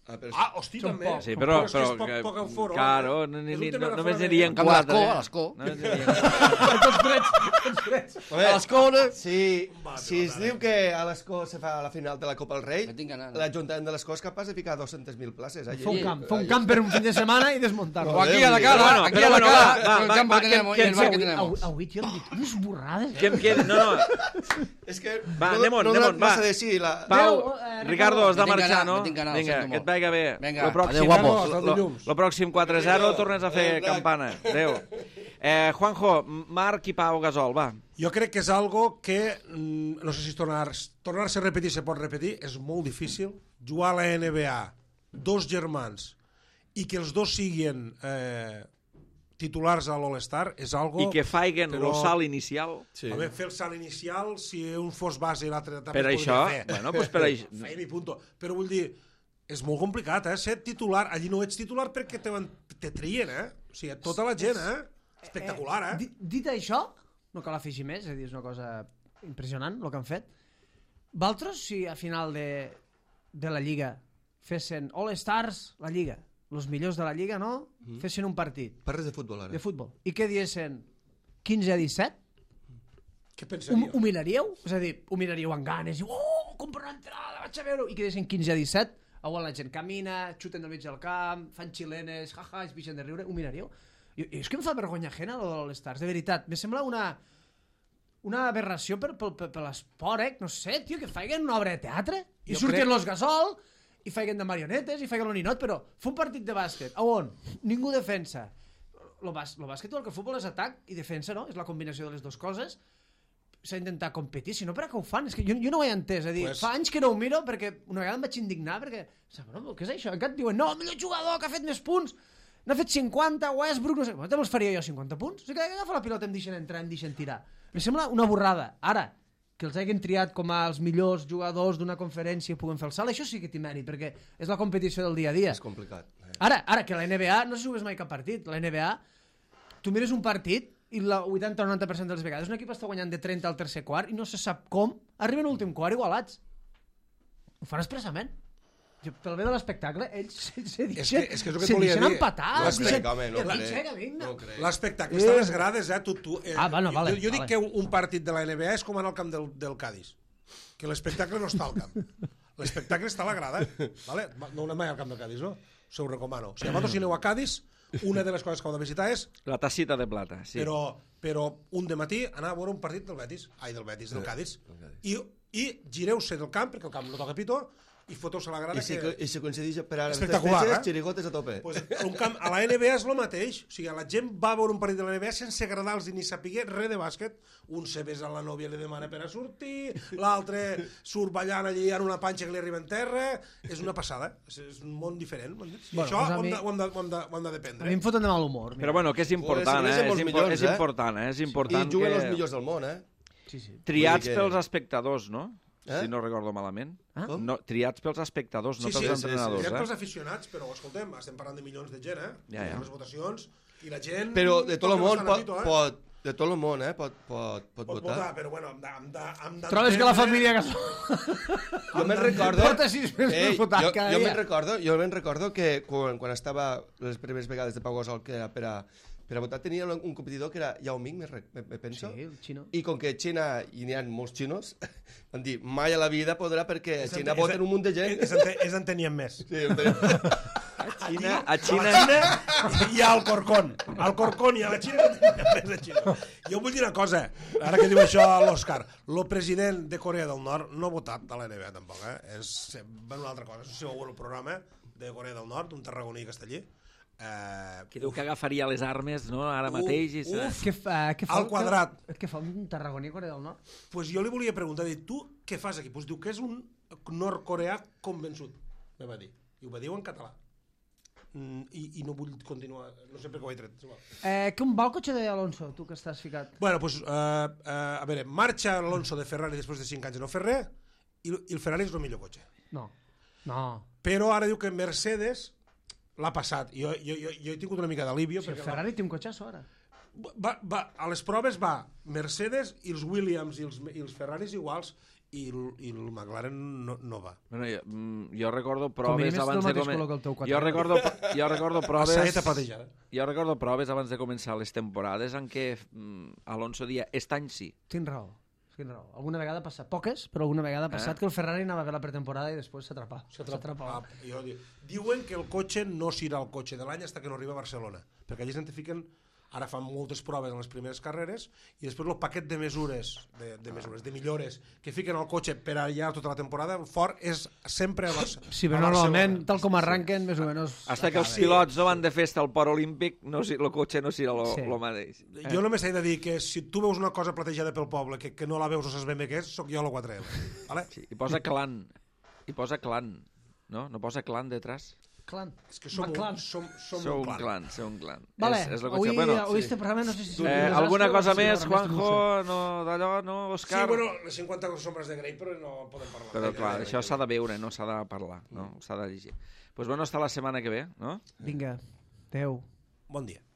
Ah, però... Ah, hosti, Són també. poc. Sí, però... és que és però poc, que- poc aforo. Claro, eh? no, És ni, un ni, tema no, de només aforo. n'anirien Camp de quatre. l'escó, eh? a l'escó. Només n'anirien- Tots drets, tots drets. A A l'escó, no? Si, si es diu que a l'Escó se fa la final de la Copa del Rei, Me tinc ganes. l'Ajuntament de l'Escó és capaç de ficar dos-centes mil places. Allí. Fa un camp, fa un camp per un fin de setmana i desmuntar-lo. O aquí a la cara, Bueno, aquí però a la bueno, cara, va, va, el va, campo va, que que- tenemos y que el bar que Avui, tenemos. avui, tio, hem dit unes borrades. Que em quedi... No, no, És que Va, no, anem-on, no anem-on, donat massa va. de sí. La... Pau, Adéu, eh, Ricardo, has de Me tinc marxar, ganas, no? me tinc ganas, Vinga, ho sento que et molt. vagi bé. Vinga, Lo pròxim, adéu, guapos. Carlos, adéu, llums. Lo pròxim quatre zero tornes a fer campana. Adéu. Eh, Juanjo, Marc i Pau Gasol, va. Jo crec que és algo que, mm, no sé si tornar, tornar-se a repetir se pot repetir, és molt difícil. Jugar a la N B A, dos germans, i que els dos siguin eh, titulars a l'All-Star, és algo... I que faiguen però- el salt inicial. Sí. A veure, fer el salt inicial, si un fos base i l'altre també Per es això, podria fer. bueno, pues per això. Feim i punto. Però vull dir, és molt complicat, eh? Ser titular, allí no ets titular perquè te, van- te trien, eh? O sigui, tota la gent, eh? Espectacular, eh? Dit, dit això, no cal afegir més, és a dir, és una cosa impressionant el que han fet. Valtros, si a final de, de la Lliga fessin All-Stars, la Lliga, els millors de la Lliga, no? Mm. Fessin un partit Parles de futbol, ara. de futbol. I què diesen? quinze a disset? Què Ho, pensaríeu? ho miraríeu? És a dir, ho miraríeu amb ganes, i oh, compro una entrada, vaig a veure-ho. I què diesen quinze a disset? On la gent camina, xuten del mig del camp, fan xilenes, jaja, es pixen de riure, ho miraríeu? I, i és que em fa vergonya ajena, lo de l'All-Stars, de veritat. Me sembla una una aberració per, per, per, per l'esport, eh? No sé, tio, que faiguen una obra de teatre i Jo surten crec- los Gasol i faiguen de marionetes i faiguen el ninot, però fer un partit de bàsquet a on ningú defensa. Lo, bàs, lo bàsquet o el que el futbol és atac i defensa, no? És la combinació de les dues coses. S'ha d'intentar competir, si no, per a què ho fan? És que jo, jo no ho he entès, és a dir, Pues- pues... fa anys que no ho miro perquè una vegada em vaig indignar perquè, saps, no, què és això? Encara et diuen, no, el millor jugador que ha fet més punts, n'ha fet cinquanta, Westbrook, no sé, quan te'ls faria jo cinquanta punts? O sigui, que agafa la pilota, em deixen entrar, em deixen tirar. Em sembla una borrada. Ara, que els hagin triat com els millors jugadors d'una conferència i puguen fer el salt, això sí que té mèrit, perquè és la competició del dia a dia. És complicat. Eh. Ara, ara que la N B A, no sé si ho veus mai cap partit, la N B A, tu mires un partit i el vuitanta o noranta per cent de les vegades un equip està guanyant de trenta al tercer quart i no se sap com, arriben a l'últim quart igualats. Ho fan expressament. Jo, pel bé de l'espectacle, ells se, se deixen, És que- és que és el que se et volia deixen dir. empatar. No es crec, deixen- home, no i el crec. pitxer, que vinga. No crec. L'espectacle està a les grades, eh? Tu, tu, eh Ah, bueno, vale, jo, jo dic vale. que un, un partit de la N B A és com anar al camp del, del Cádiz, que l'espectacle no està al camp. L'espectacle està a la grada. Vale? No anem mai al camp del Cádiz, no? Us ho recomano. Si vosaltres si aneu a Cádiz, una de les coses que heu de visitar és, La tacita de plata, sí. però, però un de matí, anar a veure un partit del Betis, ai, del Betis, del Cádiz, i, i gireu-se del camp, perquè el camp no toca pito, i foteu-se a la grada I si, que... I si coincideix per ara Espectacular, fetges, eh? xirigotes a tope. Pues, un camp, a la N B A és el mateix. O sigui, la gent va a veure un partit de la N B A sense agradar-los ni saber res de bàsquet. Un se besa a la nòvia i li demana per a sortir, l'altre surt ballant allí en una panxa que li arriba en terra. És una passada. És, és un món diferent. I Bueno, això pues a ho, hem mi- de, ho, hem de, ho, hem de, ho hem de A dependre. mi em foten de mal humor. Mira. Però bueno, que és important, Pues, eh? és És, els impo millors, és eh? important, eh? És important I juguen que... els millors del món, eh? Sí, sí. Triats Vull dir que- pels espectadors, no? Eh? Si no recordo malament. Ah? Com? No, triats pels espectadors, no Sí, sí, pels sí, entrenadors, Direm pels eh? aficionats, però escoltem, estem parlant de milions de gent, eh? Ja, ja. Les votacions, i la gent... Però de tot el toca món bastant a pot, pito, eh? pot, de tot el món, eh? Pot, pot, pot, Pot votar. votar, però bueno, hem de... Hem de, hem de Trobes que la família que Jo me'n recordo... porta sis mesos Ei, votant jo, cada jo dia. me'n recordo, jo me'n recordo que quan, quan estava les primeres vegades de Pau Gasol que era per a, per a votar tenia un competidor que era Yao Ming, me, re- me, me penso. Sí, el xino. I com que a Xina hi n'hi ha molts xinos, van dir, mai a la vida podrà perquè a És Xina ente- voten un munt de gent. És, ente- és en tenien més. Sí, entenc. A Xina, a A Xina... la Xina hi ha el Corcón. Al Corcón i a la Xina no tenia res de Xina. Jo vull dir una cosa, ara que diu això l'Òscar, el president de Corea del Nord no ha votat a la N B A tampoc, eh? És ben una altra cosa. No sé si veu el programa de Corea del Nord, un tarragoní castellí. Eh, Que diu que agafaria les armes, no?, ara mateix. I... se- uf. Què fa, què fa, Al quadrat. Què, què fa un tarragoní a Corea del Nord? pues jo li volia preguntar, dir, tu què fas aquí? Pues diu que és un nord-coreà convençut, me va dir. I ho va dir en català. Mm, i, I no vull continuar, no sé per què ho he tret. és igual. Eh, com va el cotxe d'Alonso, tu que estàs ficat? Bueno, pues, uh, uh, a veure, marxa Alonso de Ferrari després de cinc anys de no fer res, i, i el Ferrari és el millor cotxe. No. No. Però ara diu que Mercedes l'ha passat. Jo, jo, jo, jo he tingut una mica d'alivio. Si el perquè Ferrari té un cotxasso ara. va, va, a les proves va Mercedes i els Williams i els, i els Ferraris iguals, i, el- i el McLaren no, no va. Bueno, jo, mm, jo recordo Com a proves mínim és abans del de mateix començar. color que el teu quatre. Jo recordo, jo recordo proves... Saeta platejada. Jo recordo proves abans de començar les temporades en què mm, Alonso dia, aquest any sí. Tens raó. Tens raó. Alguna vegada ha passat, poques, però alguna vegada ha passat Eh? que el Ferrari anava a fer la pretemporada i després s'atrapava. Ah, jo dic, diuen que el cotxe no serà el cotxe de l'any fins que no arriba a Barcelona, perquè allà s'identifiquen, ara fan moltes proves en les primeres carreres i després el paquet de mesures, de, de mesures, de millores que fiquen al cotxe per allà tota la temporada, el fort és sempre a, Barce Sí, però a normalment, Barcelona. tal com arranquen, més o menys... Hasta que els pilots no van de festa al port olímpic, no, si el cotxe no serà el Sí. mateix. Jo només he de dir que si tu veus una cosa platejada pel poble que, que no la veus o saps ben bé què és, sóc jo el quatre L. Vale? Sí, i posa clan. I posa clan. No? No posa clan detrás? Clan. És que som, McLaren. un, som, som Sou un un clan. clan, sou un clan. Vale, és, és lo que avui, bueno, avui sí. este programa no sé si... Eh, alguna cosa més, Juanjo? No, d'allò, no, Sí, Òscar? bueno, les cinquanta sombres de Grey, però no podem parlar. Però de- clar, de- això s'ha de veure, no s'ha de parlar, no? S'ha de llegir. Doncs pues bueno, hasta la setmana que ve, no? Vinga, adeu. Bon dia.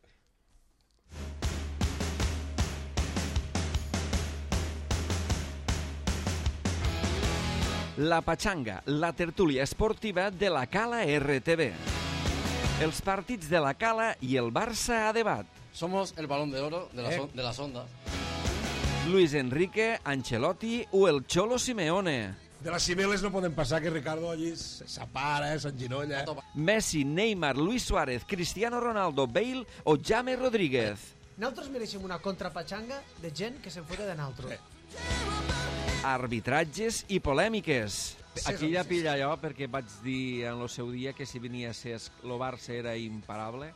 La Pachanga, la tertúlia esportiva de la Cala R T V. Els partits de la Cala i el Barça a debat. Somos el balón de oro de, las Eh. on- de las ondas. Luis Enrique, Ancelotti o el Cholo Simeone. De les Cibeles no podem passar que Ricardo allí s'apara, s'enginolla. Messi, Neymar, Luis Suárez, Cristiano Ronaldo, Bale o James Rodríguez. Nosaltres mereixem una contrapatxanga de gent que se'n fota de naltro. Arbitratges i polèmiques. Aquí ja pilla jo, perquè vaig dir en el seu dia que si venia a ser el Barça era imparable.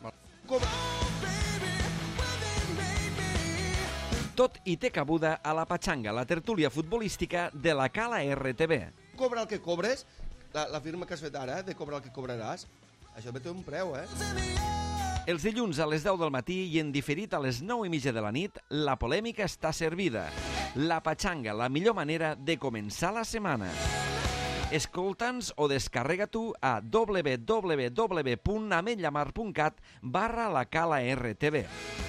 Tot i té cabuda a la Pachanga, la tertúlia futbolística de la Cala R T V. Cobra el que cobres, la, la firma que has fet ara, de cobrar el que cobraràs, això també té un preu, eh? Els dilluns a les deu del matí i en diferit a les nou i mitja de la nit, la polèmica està servida. La Pachanga, la millor manera de començar la setmana. Escolta'ns o descarrega-t'ho a w w w punt ametlllamar punt cat barra la Cala R T V.